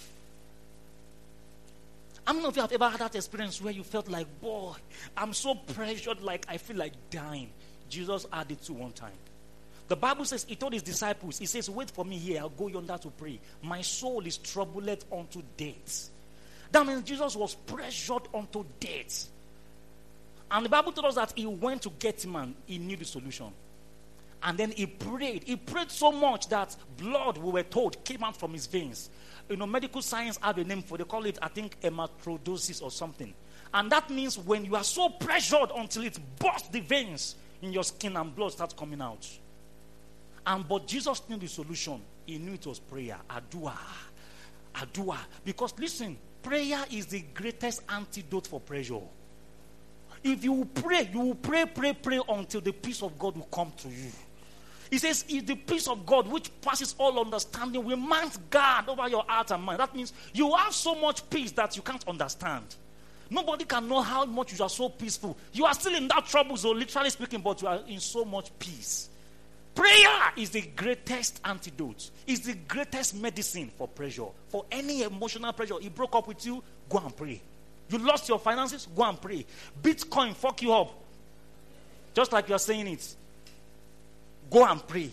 I don't know if you have ever had that experience where you felt like, boy, I'm so pressured, like I feel like dying. Jesus had it too one time. The Bible says, he told his disciples, he says, wait for me here, I'll go yonder to pray. My soul is troubled unto death. That means Jesus was pressured unto death. And the Bible told us that he went to get him and he knew the solution. And then he prayed. He prayed so much that blood, we were told, came out from his veins. You know, medical science have a name for it. They call it, I think, hematodosis or something. And that means when you are so pressured until it bursts the veins in your skin and blood starts coming out. But Jesus knew the solution. He knew it was prayer. Adua. Because listen, prayer is the greatest antidote for pressure. If you will pray until the peace of God will come to you. He says, if the peace of God, which passes all understanding, will mount guard over your heart and mind. That means you have so much peace that you can't understand. Nobody can know how much you are so peaceful. You are still in that trouble zone, literally speaking, but you are in so much peace. Prayer is the greatest antidote. It's the greatest medicine for pressure. For any emotional pressure. He broke up with you, go and pray. You lost your finances, go and pray. Bitcoin fuck you up. Just like you're saying it. Go and pray.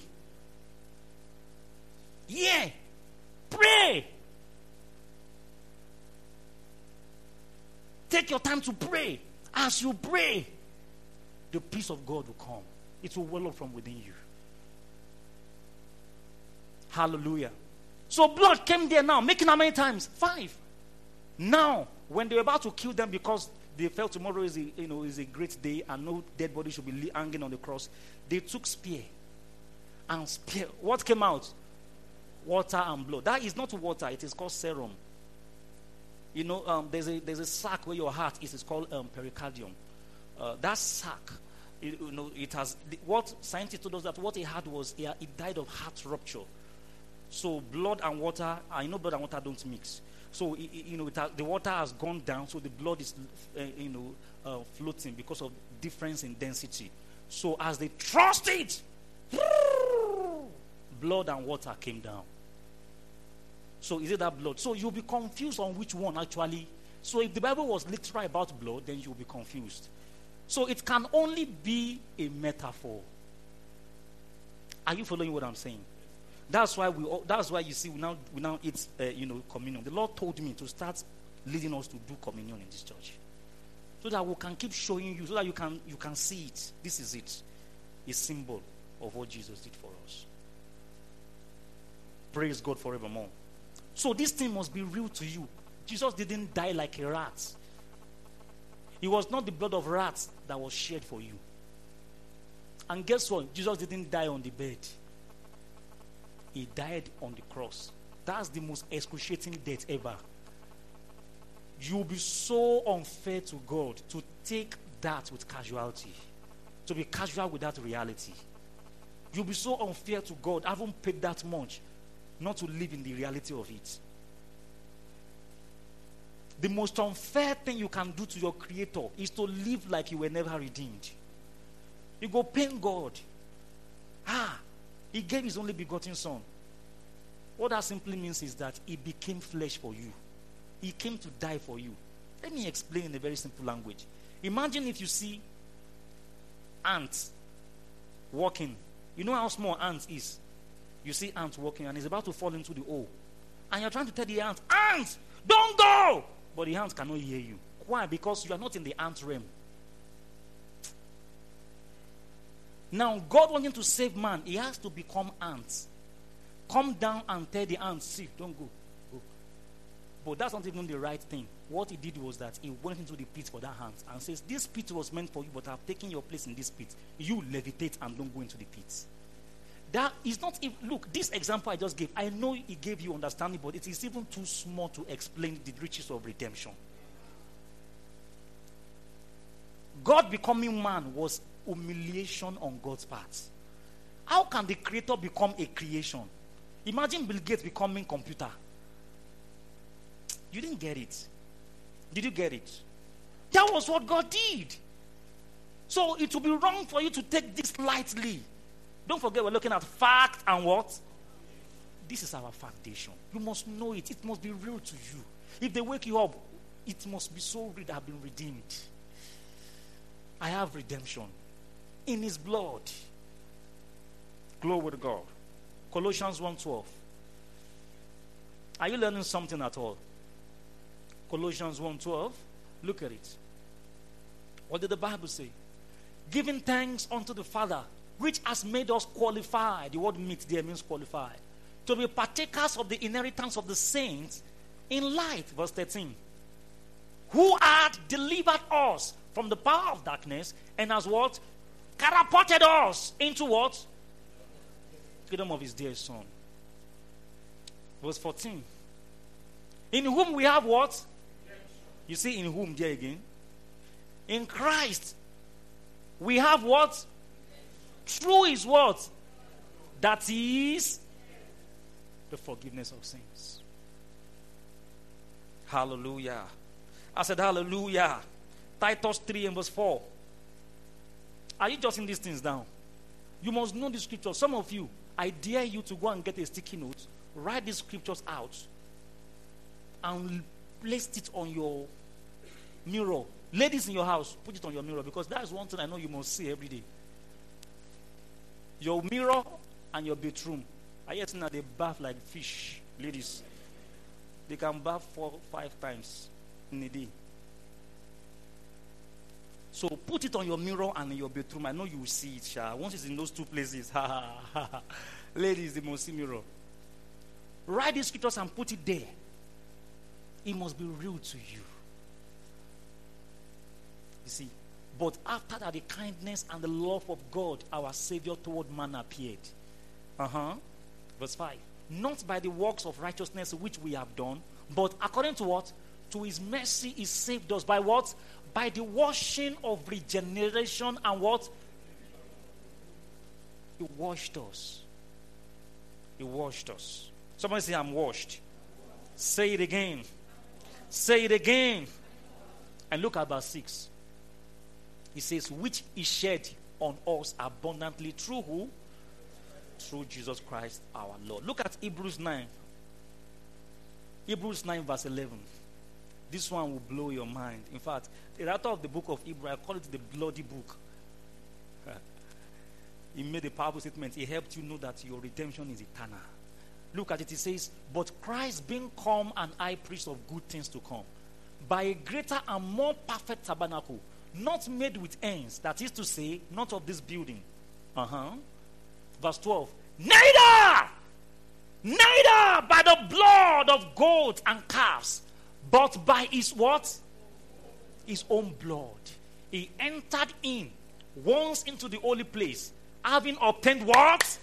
Yeah. Pray. Take your time to pray. As you pray, the peace of God will come. It will well up from within you. Hallelujah. So blood came there now, making how many times? 5. Now, when they were about to kill them because they felt tomorrow is a great day and no dead body should be hanging on the cross, they took spear. And spear, what came out? Water and blood. That is not water, it is called serum. You know, there's a sac where your heart is. It's called pericardium. That sac, it has. What scientists told us that what he had was he died of heart rupture. So blood and water, I know blood and water don't mix. So the water has gone down, so the blood is floating because of difference in density. So as they thrust it, blood and water came down. So is it that blood? So you'll be confused on which one actually. So if the Bible was literal about blood, then you'll be confused. So it can only be a metaphor. Are you following what I'm saying? That's why you see we now eat communion. The Lord told me to start leading us to do communion in this church, so that we can keep showing you, so that you can see it. This is it, a symbol of what Jesus did for us. Praise God forevermore. So this thing must be real to you. Jesus didn't die like a rat. It was not the blood of rats that was shed for you. And guess what? Jesus didn't die on the bed. He died on the cross. That's the most excruciating death ever. You'll be so unfair to God to take that with casualty. To be casual with that reality. You'll be so unfair to God, having paid that much, not to live in the reality of it. The most unfair thing you can do to your Creator is to live like you were never redeemed. You go pain God. He gave his only begotten Son. What that simply means is that he became flesh for you. He came to die for you. Let me explain in a very simple language. Imagine if you see ants walking. You know how small ants is. You see ants walking and it's about to fall into the hole. And you're trying to tell the ants, ants, don't go! But the ants cannot hear you. Why? Because you are not in the ant realm. Now, God wanting to save man, he has to become ants. Come down and tell the ants, see, don't go. Go. But that's not even the right thing. What he did was that he went into the pit for that ant and says, this pit was meant for you, but I've taken your place in this pit. You levitate and don't go into the pit. That is not, look, this example I just gave, I know he gave you understanding, but it is even too small to explain the riches of redemption. God becoming man was humiliation on God's part. How can the Creator become a creation? Imagine Bill Gates becoming computer. You didn't get it. Did you get it? That was what God did. So it would be wrong for you to take this lightly. Don't forget, we're looking at fact and what? This is our foundation. You must know it. It must be real to you. If they wake you up, it must be so real that I've been redeemed. I have redemption in his blood. Glory to God. Colossians 1:12. Are you learning something at all? Colossians 1:12. Look at it. What did the Bible say? Giving thanks unto the Father, which has made us qualified. The word meet there means qualified. To be partakers of the inheritance of the saints in light. Verse 13. Who had delivered us from the power of darkness and has what? Catapulted us into what? Kingdom of his dear Son. Verse 14. In whom we have what? You see, in whom there again? In Christ. We have what? Through his what? That is the forgiveness of sins. Hallelujah. I said hallelujah. Titus 3 and verse 4. Are you jotting these things down? You must know the scriptures. Some of you, I dare you to go and get a sticky note, write these scriptures out, and place it on your mirror. Ladies in your house, put it on your mirror, because that is one thing I know you must see every day. Your mirror and your bedroom. I hear that they bath like fish, ladies. They can bath 4-5 times in a day. So put it on your mirror and in your bedroom. I know you will see it. Once it's in those two places, ladies, they must see mirror. Write the scriptures and put it there. It must be real to you. You see, but after that, the kindness and the love of God, our Savior toward man appeared. Verse 5. Not by the works of righteousness which we have done, but according to what? To his mercy he saved us. By what? By the washing of regeneration and what? He washed us. He washed us. Somebody say, I'm washed. Say it again. Say it again. And look at verse 6. He says, which he shed on us abundantly through who? Through Jesus Christ our Lord. Look at Hebrews 9. Hebrews 9 verse 11. This one will blow your mind. In fact, the writer of the book of Hebrews, I call it the bloody book. He made a powerful statement. He helped you know that your redemption is eternal. Look at it. He says, but Christ being come an high priest of good things to come, by a greater and more perfect tabernacle, not made with hands, that is to say, not of this building. Verse 12. Neither by the blood of goats and calves, but by his what? His own blood. He entered in once into the holy place, having obtained what?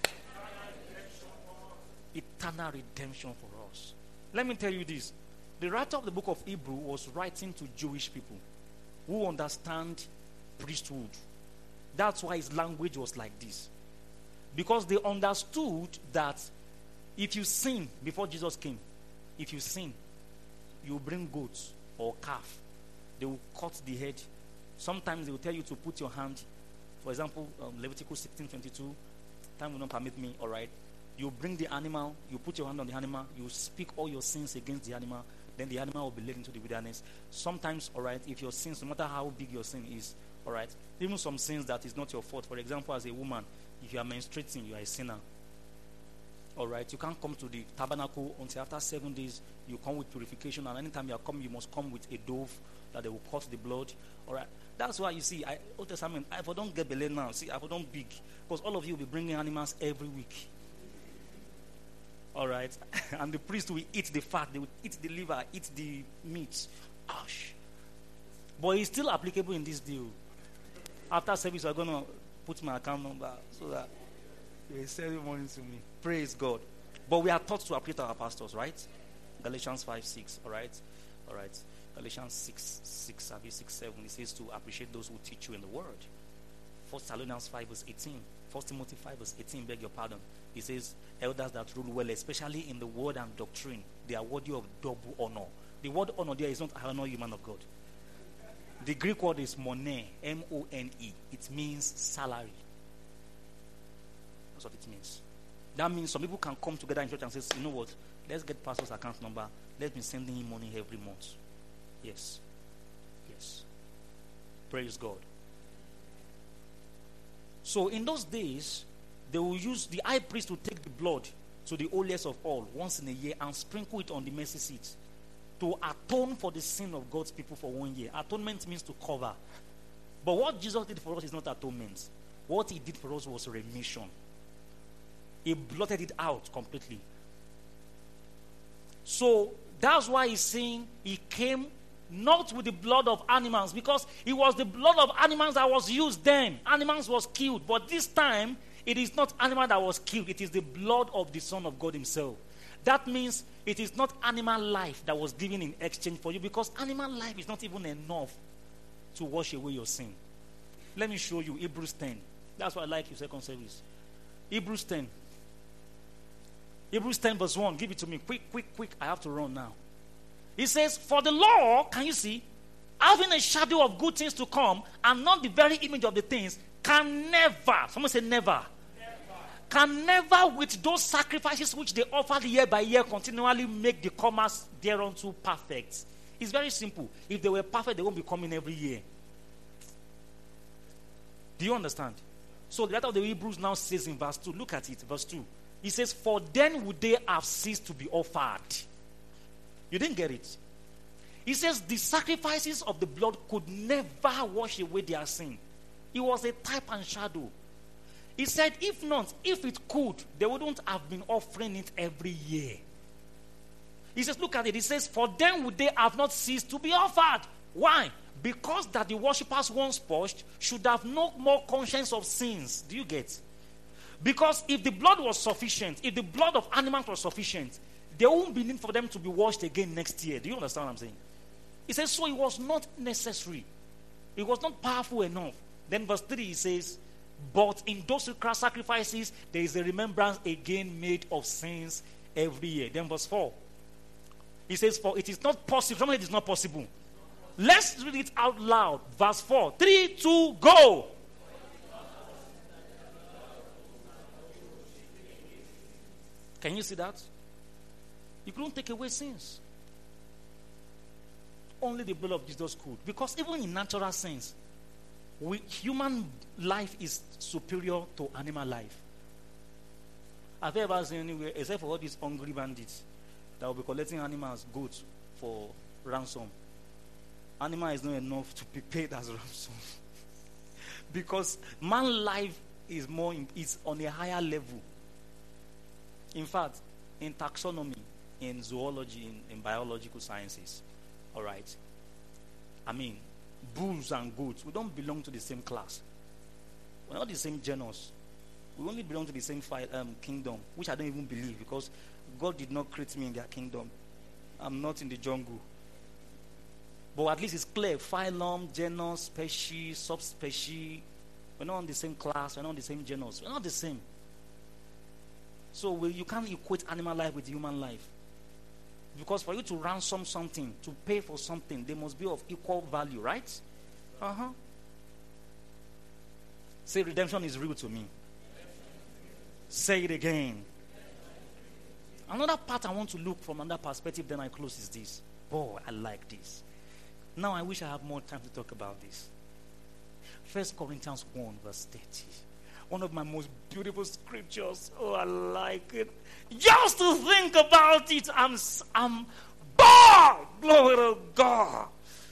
Eternal redemption for us. Let me tell you this. The writer of the book of Hebrews was writing to Jewish people who understand priesthood. That's why his language was like this. Because they understood that if you sin before Jesus came, if you sin, you bring goats or calf. They will cut the head. Sometimes they will tell you to put your hand. For example, Leviticus 16:22. Time will not permit me, all right. You bring the animal, you put your hand on the animal, you speak all your sins against the animal, then the animal will be led into the wilderness. Sometimes, all right, if your sins, no matter how big your sin is, all right, even some sins that is not your fault. For example, as a woman, if you are menstruating, you are a sinner. All right, you can't come to the tabernacle until after 7 days. You come with purification, and anytime you are coming, you must come with a dove that they will cut the blood. All right, that's why you see, Old Testament, I don't get belay now. See, I don't big, because all of you will be bringing animals every week. All right, and the priest will eat the fat, they will eat the liver, eat the meat. Gosh, but it's still applicable in this deal. After service, I'm gonna put my account number so that they send money to me. Praise God. But we are taught to appreciate our pastors, right? Galatians 5:6. All right. Galatians 6:6, 6:7. It says to appreciate those who teach you in the word. 1 Thessalonians 5 verse 18. 1 Timothy 5 verse 18. Beg your pardon. It says elders that rule well, especially in the word and doctrine, they are worthy of double honor. The word honor there is not honor you, man of God. The Greek word is monē, M-O-N-E. It means salary. That's what it means. That means some people can come together in church and say, you know what, let's get pastor's account number. Let's be sending him money every month. Yes. Praise God. So in those days, they will use, the high priest will take the blood to the holiest of all once in a year and sprinkle it on the mercy seat to atone for the sin of God's people for 1 year. Atonement means to cover. But what Jesus did for us is not atonement. What he did for us was remission. He blotted it out completely. So that's why he's saying he came not with the blood of animals, because it was the blood of animals that was used then. Animals was killed. But this time, it is not animal that was killed. It is the blood of the Son of God himself. That means it is not animal life that was given in exchange for you, because animal life is not even enough to wash away your sin. Let me show you Hebrews 10. That's why I like your second service. Hebrews 10. Hebrews 10 verse 1. Give it to me. Quick. I have to run now. It says, for the law, can you see, having a shadow of good things to come and not the very image of the things, can never, someone say never, can never with those sacrifices which they offered year by year continually make the comers thereunto perfect. It's very simple. If they were perfect, they won't be coming every year. Do you understand? So the writer of the Hebrews now says in verse 2, look at it, verse 2. He says, for then would they have ceased to be offered. You didn't get it. He says the sacrifices of the blood could never wash away their sin. It was a type and shadow. He said, if not, if it could, they wouldn't have been offering it every year. He says, look at it. He says, for then would they have not ceased to be offered. Why? Because that the worshippers once purged should have no more conscience of sins. Do you get? Because if the blood was sufficient, if the blood of animals was sufficient, there won't be need for them to be washed again next year. Do you understand what I'm saying? He says, so it was not necessary. It was not powerful enough. Then verse 3, he says, but in those sacrifices, there is a remembrance again made of sins every year. Then verse 4, he says, for it is not possible. Somebody, it is not possible. Let's read it out loud. Verse 4. 3, 2, go. Can you see that? You couldn't take away sins. Only the blood of Jesus could. Because even in natural sense, human life is superior to animal life. Have you ever seen anywhere, except for all these hungry bandits that will be collecting animals, goats, for ransom? Animal is not enough to be paid as ransom. Because man life is on a higher level. In fact, in taxonomy, in zoology, in biological sciences, all right, I mean, bulls and goats, we don't belong to the same class. We're not the same genus. We only belong to the same kingdom, which I don't even believe, because God did not create me in their kingdom. I'm not in the jungle. But at least it's clear. Phylum, genus, species, subspecies. We're not on the same class. We're not on the same genus. We're not the same. So you can't equate animal life with human life. Because for you to ransom something, to pay for something, they must be of equal value, right? Say, redemption is real to me. Say it again. Another part I want to look from another perspective, then I close, is this. Boy, I like this. Now I wish I have more time to talk about this. 1 Corinthians 1 verse 30. One of my most beautiful scriptures. Oh, I like it. Just to think about it, I'm bored. Glory to God.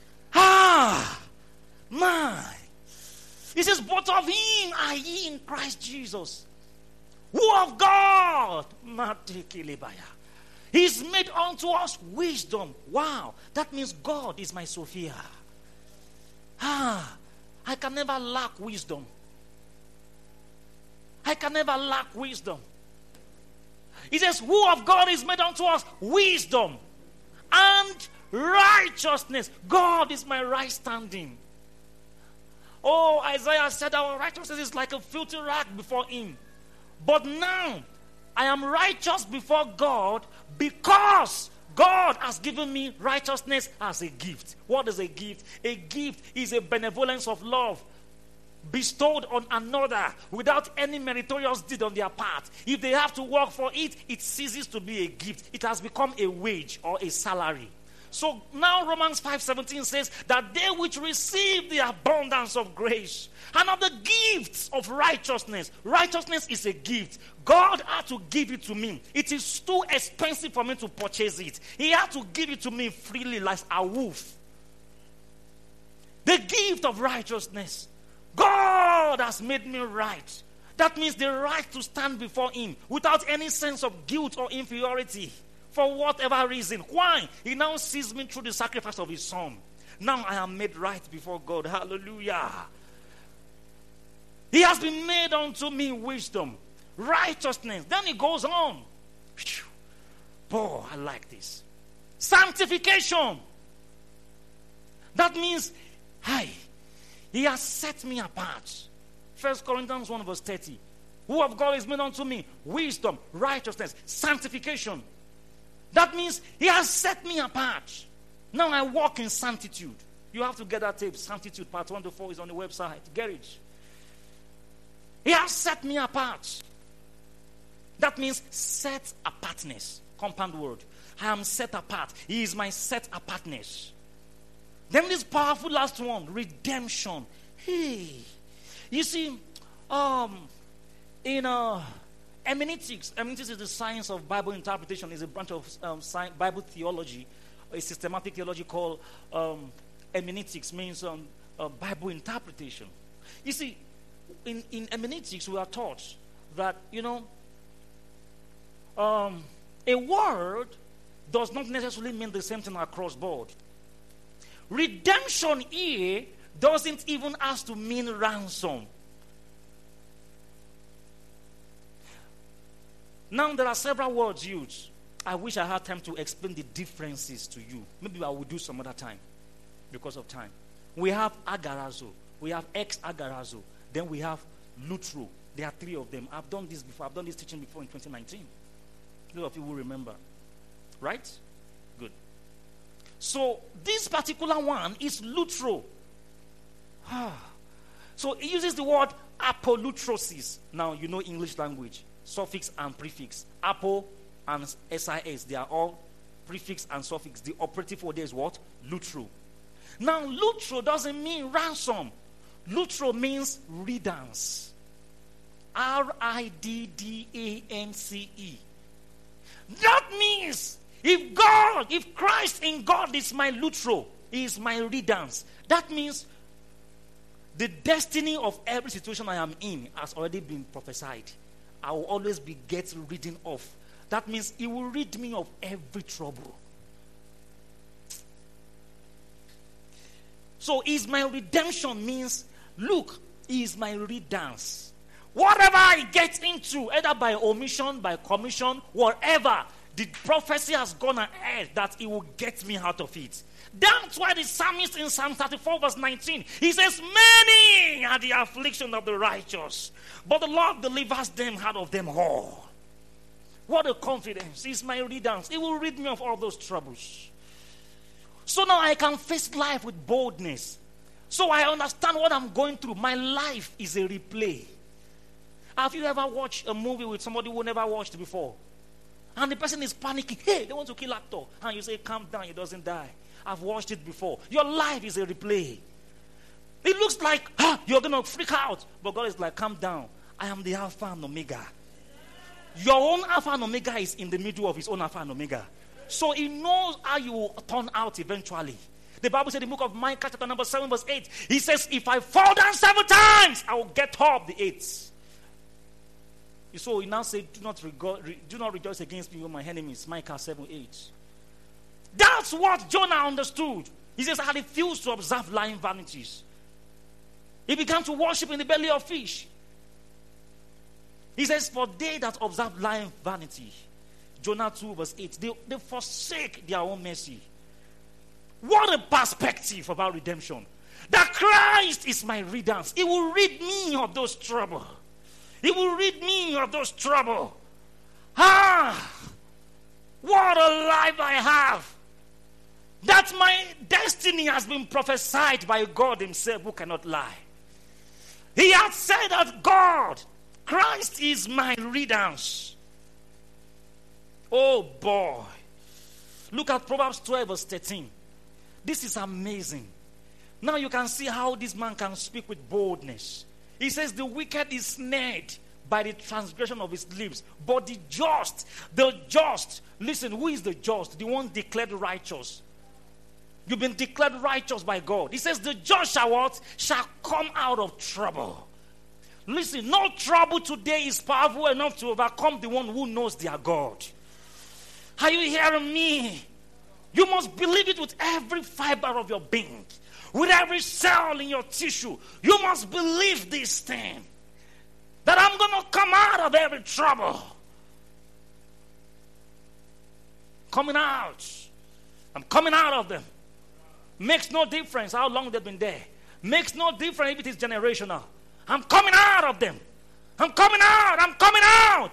My. He says, but of him are ye in Christ Jesus, who of God, He's made unto us wisdom. Wow. That means God is my Sophia. I can never lack wisdom. I can never lack wisdom. He says, who of God is made unto us wisdom and righteousness. God is my right standing. Oh, Isaiah said our righteousness is like a filthy rag before him. But now I am righteous before God because God has given me righteousness as a gift. What is a gift? A gift is a benevolence of love bestowed on another without any meritorious deed on their part. If they have to work for it, it ceases to be a gift. It has become a wage or a salary. So now Romans 5:17 says that they which receive the abundance of grace and of the gifts of righteousness. Righteousness is a gift. God had to give it to me. It is too expensive for me to purchase it. He had to give it to me freely like a wolf. The gift of righteousness. God has made me right. That means the right to stand before Him without any sense of guilt or inferiority for whatever reason. Why? He now sees me through the sacrifice of His Son. Now I am made right before God. Hallelujah. He has been made unto me wisdom, righteousness. Then he goes on. Whew. Boy, I like this. Sanctification. That means, hi, He has set me apart. 1 Corinthians 1 verse 30. Who of God is made unto me? Wisdom, righteousness, sanctification. That means He has set me apart. Now I walk in sanctitude. You have to get that tape. Sanctitude part 1 to 4 is on the website. Get it. He has set me apart. That means set apartness. Compound word. I am set apart. He is my set apartness. Then this powerful last one, redemption. Hey, you see, in hermeneutics is the science of Bible interpretation. It's a branch of Bible theology, a systematic theology called hermeneutics, means Bible interpretation. You see, in hermeneutics we are taught that, a word does not necessarily mean the same thing across board. Redemption here doesn't even have to mean ransom. Now there are several words used. I wish I had time to explain the differences to you. Maybe I will do some other time because of time. We have agarazo, we have ex-agarazo, then we have lutro. There are three of them. I've done this before. I've done this teaching before in 2019. A lot of you will remember. Right? Good. So this particular one is lutro. So it uses the word apolutrosis. Now you know English language. Suffix and prefix. Apo and SIS. They are all prefix and suffix. The operative word is what? Lutro. Now lutro doesn't mean ransom. Lutro means riddance. R-I-D-D-A-N-C-E. That means if Christ in God is my lutro, He is my riddance. That means the destiny of every situation I am in has already been prophesied. I will always be ridden off. That means He will rid me of every trouble. So is my redemption means, look, He is my riddance. Whatever I get into, either by omission, by commission, whatever, the prophecy has gone ahead that He will get me out of it. That's why the psalmist in Psalm 34 verse 19, he says, many are the affliction of the righteous, but the Lord delivers them out of them all. What a confidence. It's my riddance. It will rid me of all those troubles. So now I can face life with boldness. So I understand what I'm going through. My life is a replay. Have you ever watched a movie with somebody who never watched before? And the person is panicking. Hey, they want to kill actor. And you say, calm down, he doesn't die. I've watched it before. Your life is a replay. It looks like you're going to freak out. But God is like, calm down. I am the Alpha and Omega. Your own Alpha and Omega is in the middle of His own Alpha and Omega. So He knows how you will turn out eventually. The Bible said in the book of Micah chapter number 7 verse 8. He says, if I fall down 7 times, I will get up the 8th. So He now said, do not rejoice against me, my enemies. Micah 7:8. That's what Jonah understood. He says, I refuse to observe lying vanities. He began to worship in the belly of fish. He says, for they that observe lying vanity, Jonah 2 verse 8, they forsake their own mercy. What a perspective about redemption. That Christ is my riddance. He will rid me of those trouble. He will rid me of those trouble. What a life I have. That my destiny has been prophesied by God Himself, who cannot lie. He had said that God, Christ is my riddance. Oh boy. Look at Proverbs 12 verse 13. This is amazing. Now you can see how this man can speak with boldness. He says, the wicked is snared by the transgression of his lips, but the just, listen, who is the just? The one declared righteous. You've been declared righteous by God. He says, the just shall what? Shall come out of trouble. Listen, no trouble today is powerful enough to overcome the one who knows their God. Are you hearing me? You must believe it with every fiber of your being, with every cell in your tissue. You must believe this thing, that I'm going to come out of every trouble. Coming out. I'm coming out of them. Makes no difference how long they've been there. Makes no difference if it is generational. I'm coming out of them. I'm coming out. I'm coming out.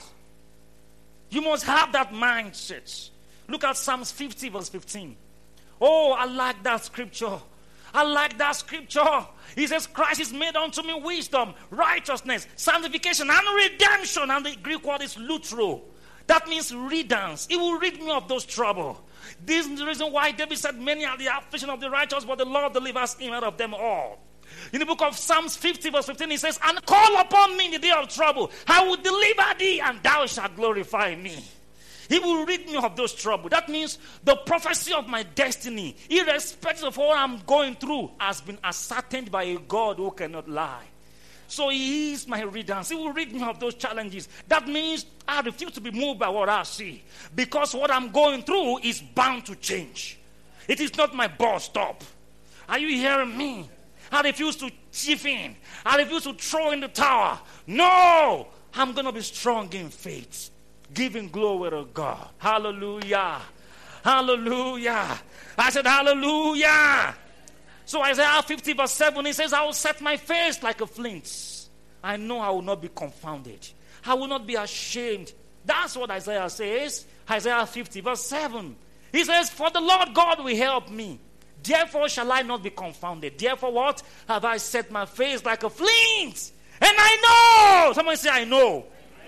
You must have that mindset. Look at Psalms 50 verse 15. Oh, I like that scripture. I like that scripture. He says, Christ is made unto me wisdom, righteousness, sanctification, and redemption. And the Greek word is lutro. That means riddance. He will rid me of those trouble. This is the reason why David said, many are the affliction of the righteous, but the Lord delivers him out of them all. In the book of Psalms 50 verse 15, he says, and call upon me in the day of trouble. I will deliver thee, and thou shalt glorify me. He will rid me of those trouble. That means the prophecy of my destiny, irrespective of what I'm going through, has been ascertained by a God who cannot lie. So he is my riddance. He will rid me of those challenges. That means I refuse to be moved by what I see, because what I'm going through is bound to change. It is not my bus stop. Are you hearing me? I refuse to chip in. I refuse to throw in the tower. No! I'm going to be strong in faith, giving glory to God. Hallelujah. Hallelujah. I said hallelujah. So Isaiah 50 verse 7, he says, I will set my face like a flint. I know I will not be confounded. I will not be ashamed. That's what Isaiah says. Isaiah 50 verse 7. He says, for the Lord God will help me. Therefore shall I not be confounded. Therefore what? Have I set my face like a flint? And I know. Someone say, I know.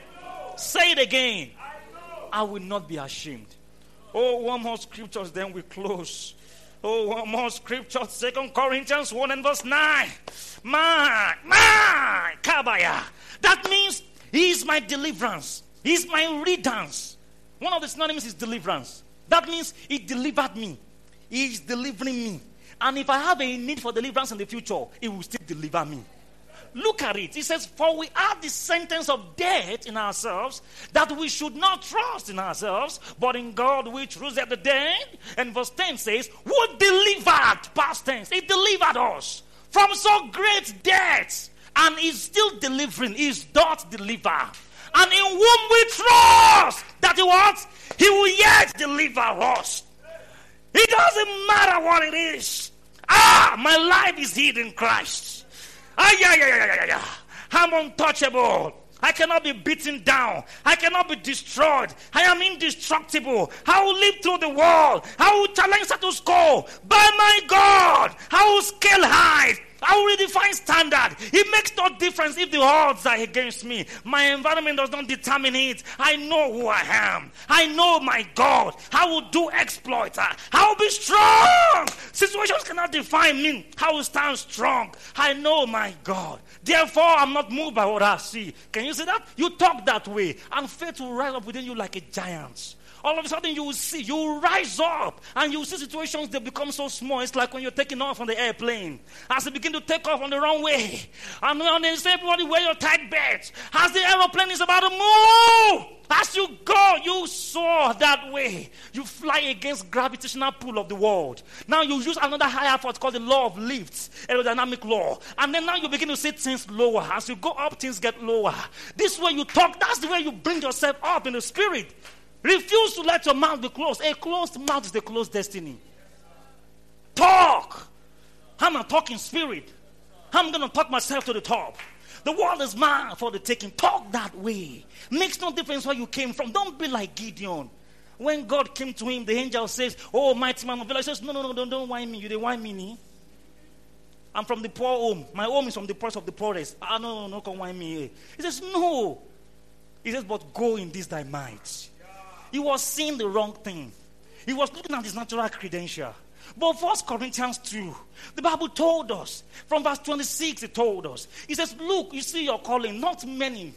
Say it again. I will not be ashamed. Oh, one more scriptures, then we close. Oh, one more scripture, 2 Corinthians 1 and verse 9. My, kabaya. That means he is my deliverance. He is my riddance. One of the synonyms is deliverance. That means he delivered me. He is delivering me. And if I have a need for deliverance in the future, he will still deliver me. Look at it. He says, for we have the sentence of death in ourselves, that we should not trust in ourselves, but in God which rose at the dead. And verse 10 says, who delivered, past tense, he delivered us from so great death, and is still delivering, is doth deliver. And in whom we trust, that he what? He will yet deliver us. It doesn't matter what it is. My life is hid in Christ. I'm untouchable. I cannot be beaten down. I cannot be destroyed. I am indestructible. I will live through the wall. I will challenge status quo. By my God, I will scale high. I will redefine standard. It makes no difference if the odds are against me. My environment does not determine it. I know who I am. I know my God. I will do exploits. I will be strong. Situations cannot define me. I will stand strong. I know my God. Therefore, I'm not moved by what I see. Can you see that? You talk that way, and faith will rise up within you like a giant. All of a sudden you will see, you will rise up, and you will see situations that become so small. It's like when you're taking off on the airplane. As they begin to take off on the runway, and when they say, everybody wear your tight belts. As the aeroplane is about to move, as you go, you soar that way. You fly against gravitational pull of the world. Now you use another higher force called the law of lifts, aerodynamic law. And then now you begin to see things lower. As you go up, things get lower. This way you talk, that's the way you bring yourself up in the spirit. Refuse to let your mouth be closed. A closed mouth is a closed destiny. Talk. I'm not talking spirit. I'm going to talk myself to the top. The world is mine for the taking. Talk that way. Makes no difference where you came from. Don't be like Gideon. When God came to him, the angel says, oh, mighty man of valor. He says, no, don't whine me. You didn't whine me. I'm from the poor home. My home is from the poorest of the poorest. No, come whine me. He says, no. He says, but go in this thy might. He was seeing the wrong thing. He was looking at his natural credential. But 1 Corinthians 2, the Bible told us, from verse 26, it told us. It says, look, you see your calling, not many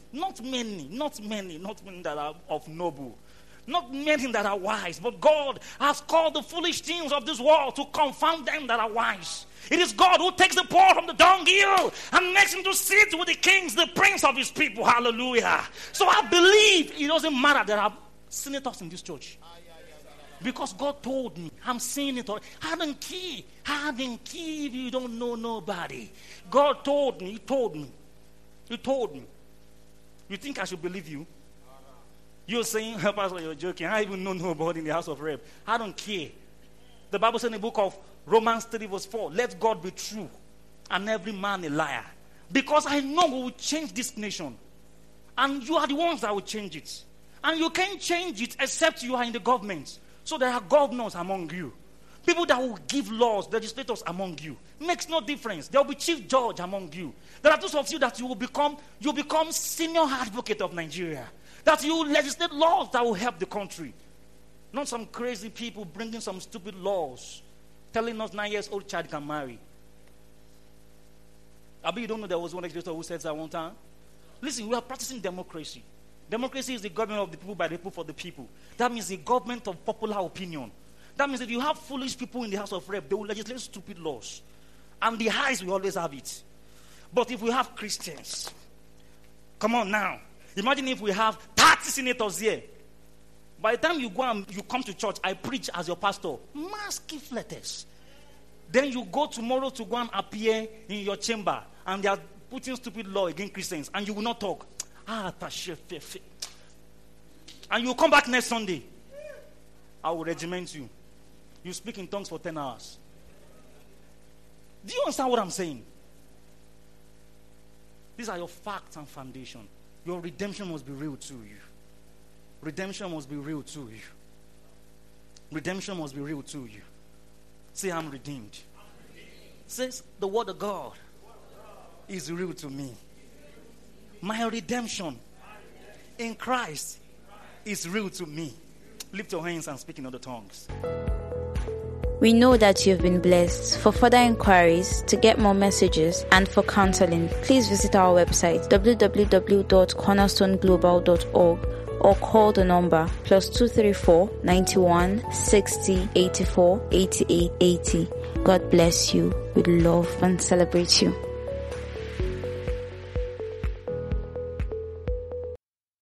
that are of noble, not many that are wise, but God has called the foolish things of this world to confound them that are wise. It is God who takes the poor from the dunghill and makes him to sit with the kings, the prince of his people. Hallelujah. So I believe it doesn't matter there are senators in this church. Because God told me, I'm saying it all. I don't care if you don't know nobody. God told me, He told me. You think I should believe you? You're saying, Pastor, you're joking. I even know nobody in the house of Reb. I don't care. The Bible says in the book of Romans 3 verse 4, let God be true and every man a liar. Because I know we will change this nation. And you are the ones that will change it. And you can't change it except you are in the government. So there are governors among you. People that will give laws, legislators among you. Makes no difference. There will be chief judge among you. There are those of you that you will become senior advocate of Nigeria. That you will legislate laws that will help the country. Not some crazy people bringing some stupid laws. Telling us 9 years old child can marry. I bet you don't know there was one legislator who said that one time. Listen, we are practicing democracy. Democracy is the government of the people by the people for the people. That means the government of popular opinion. That means if you have foolish people in the House of Rep, they will legislate stupid laws. And the highs will always have it. But if we have Christians, come on now. Imagine if we have 30 senators here. By the time you go and you come to church, I preach as your pastor. Massive letters. Then you go tomorrow to go and appear in your chamber. And they are putting stupid law against Christians. And you will not talk. And you come back next Sunday. I will regiment you. You speak in tongues for 10 hours. Do you understand what I'm saying? These are your facts and foundation. Your redemption must be real to you. Redemption must be real to you. Redemption must be real to you. Say, I'm redeemed. Says the word of God is real to me. My redemption in Christ is real to me. Lift your hands and speak in other tongues. We know that you've been blessed. For further inquiries, to get more messages, and for counseling, please visit our website www.cornerstoneglobal.org or call the number +234 91 60 84 88 80. God bless you. We love and celebrate you.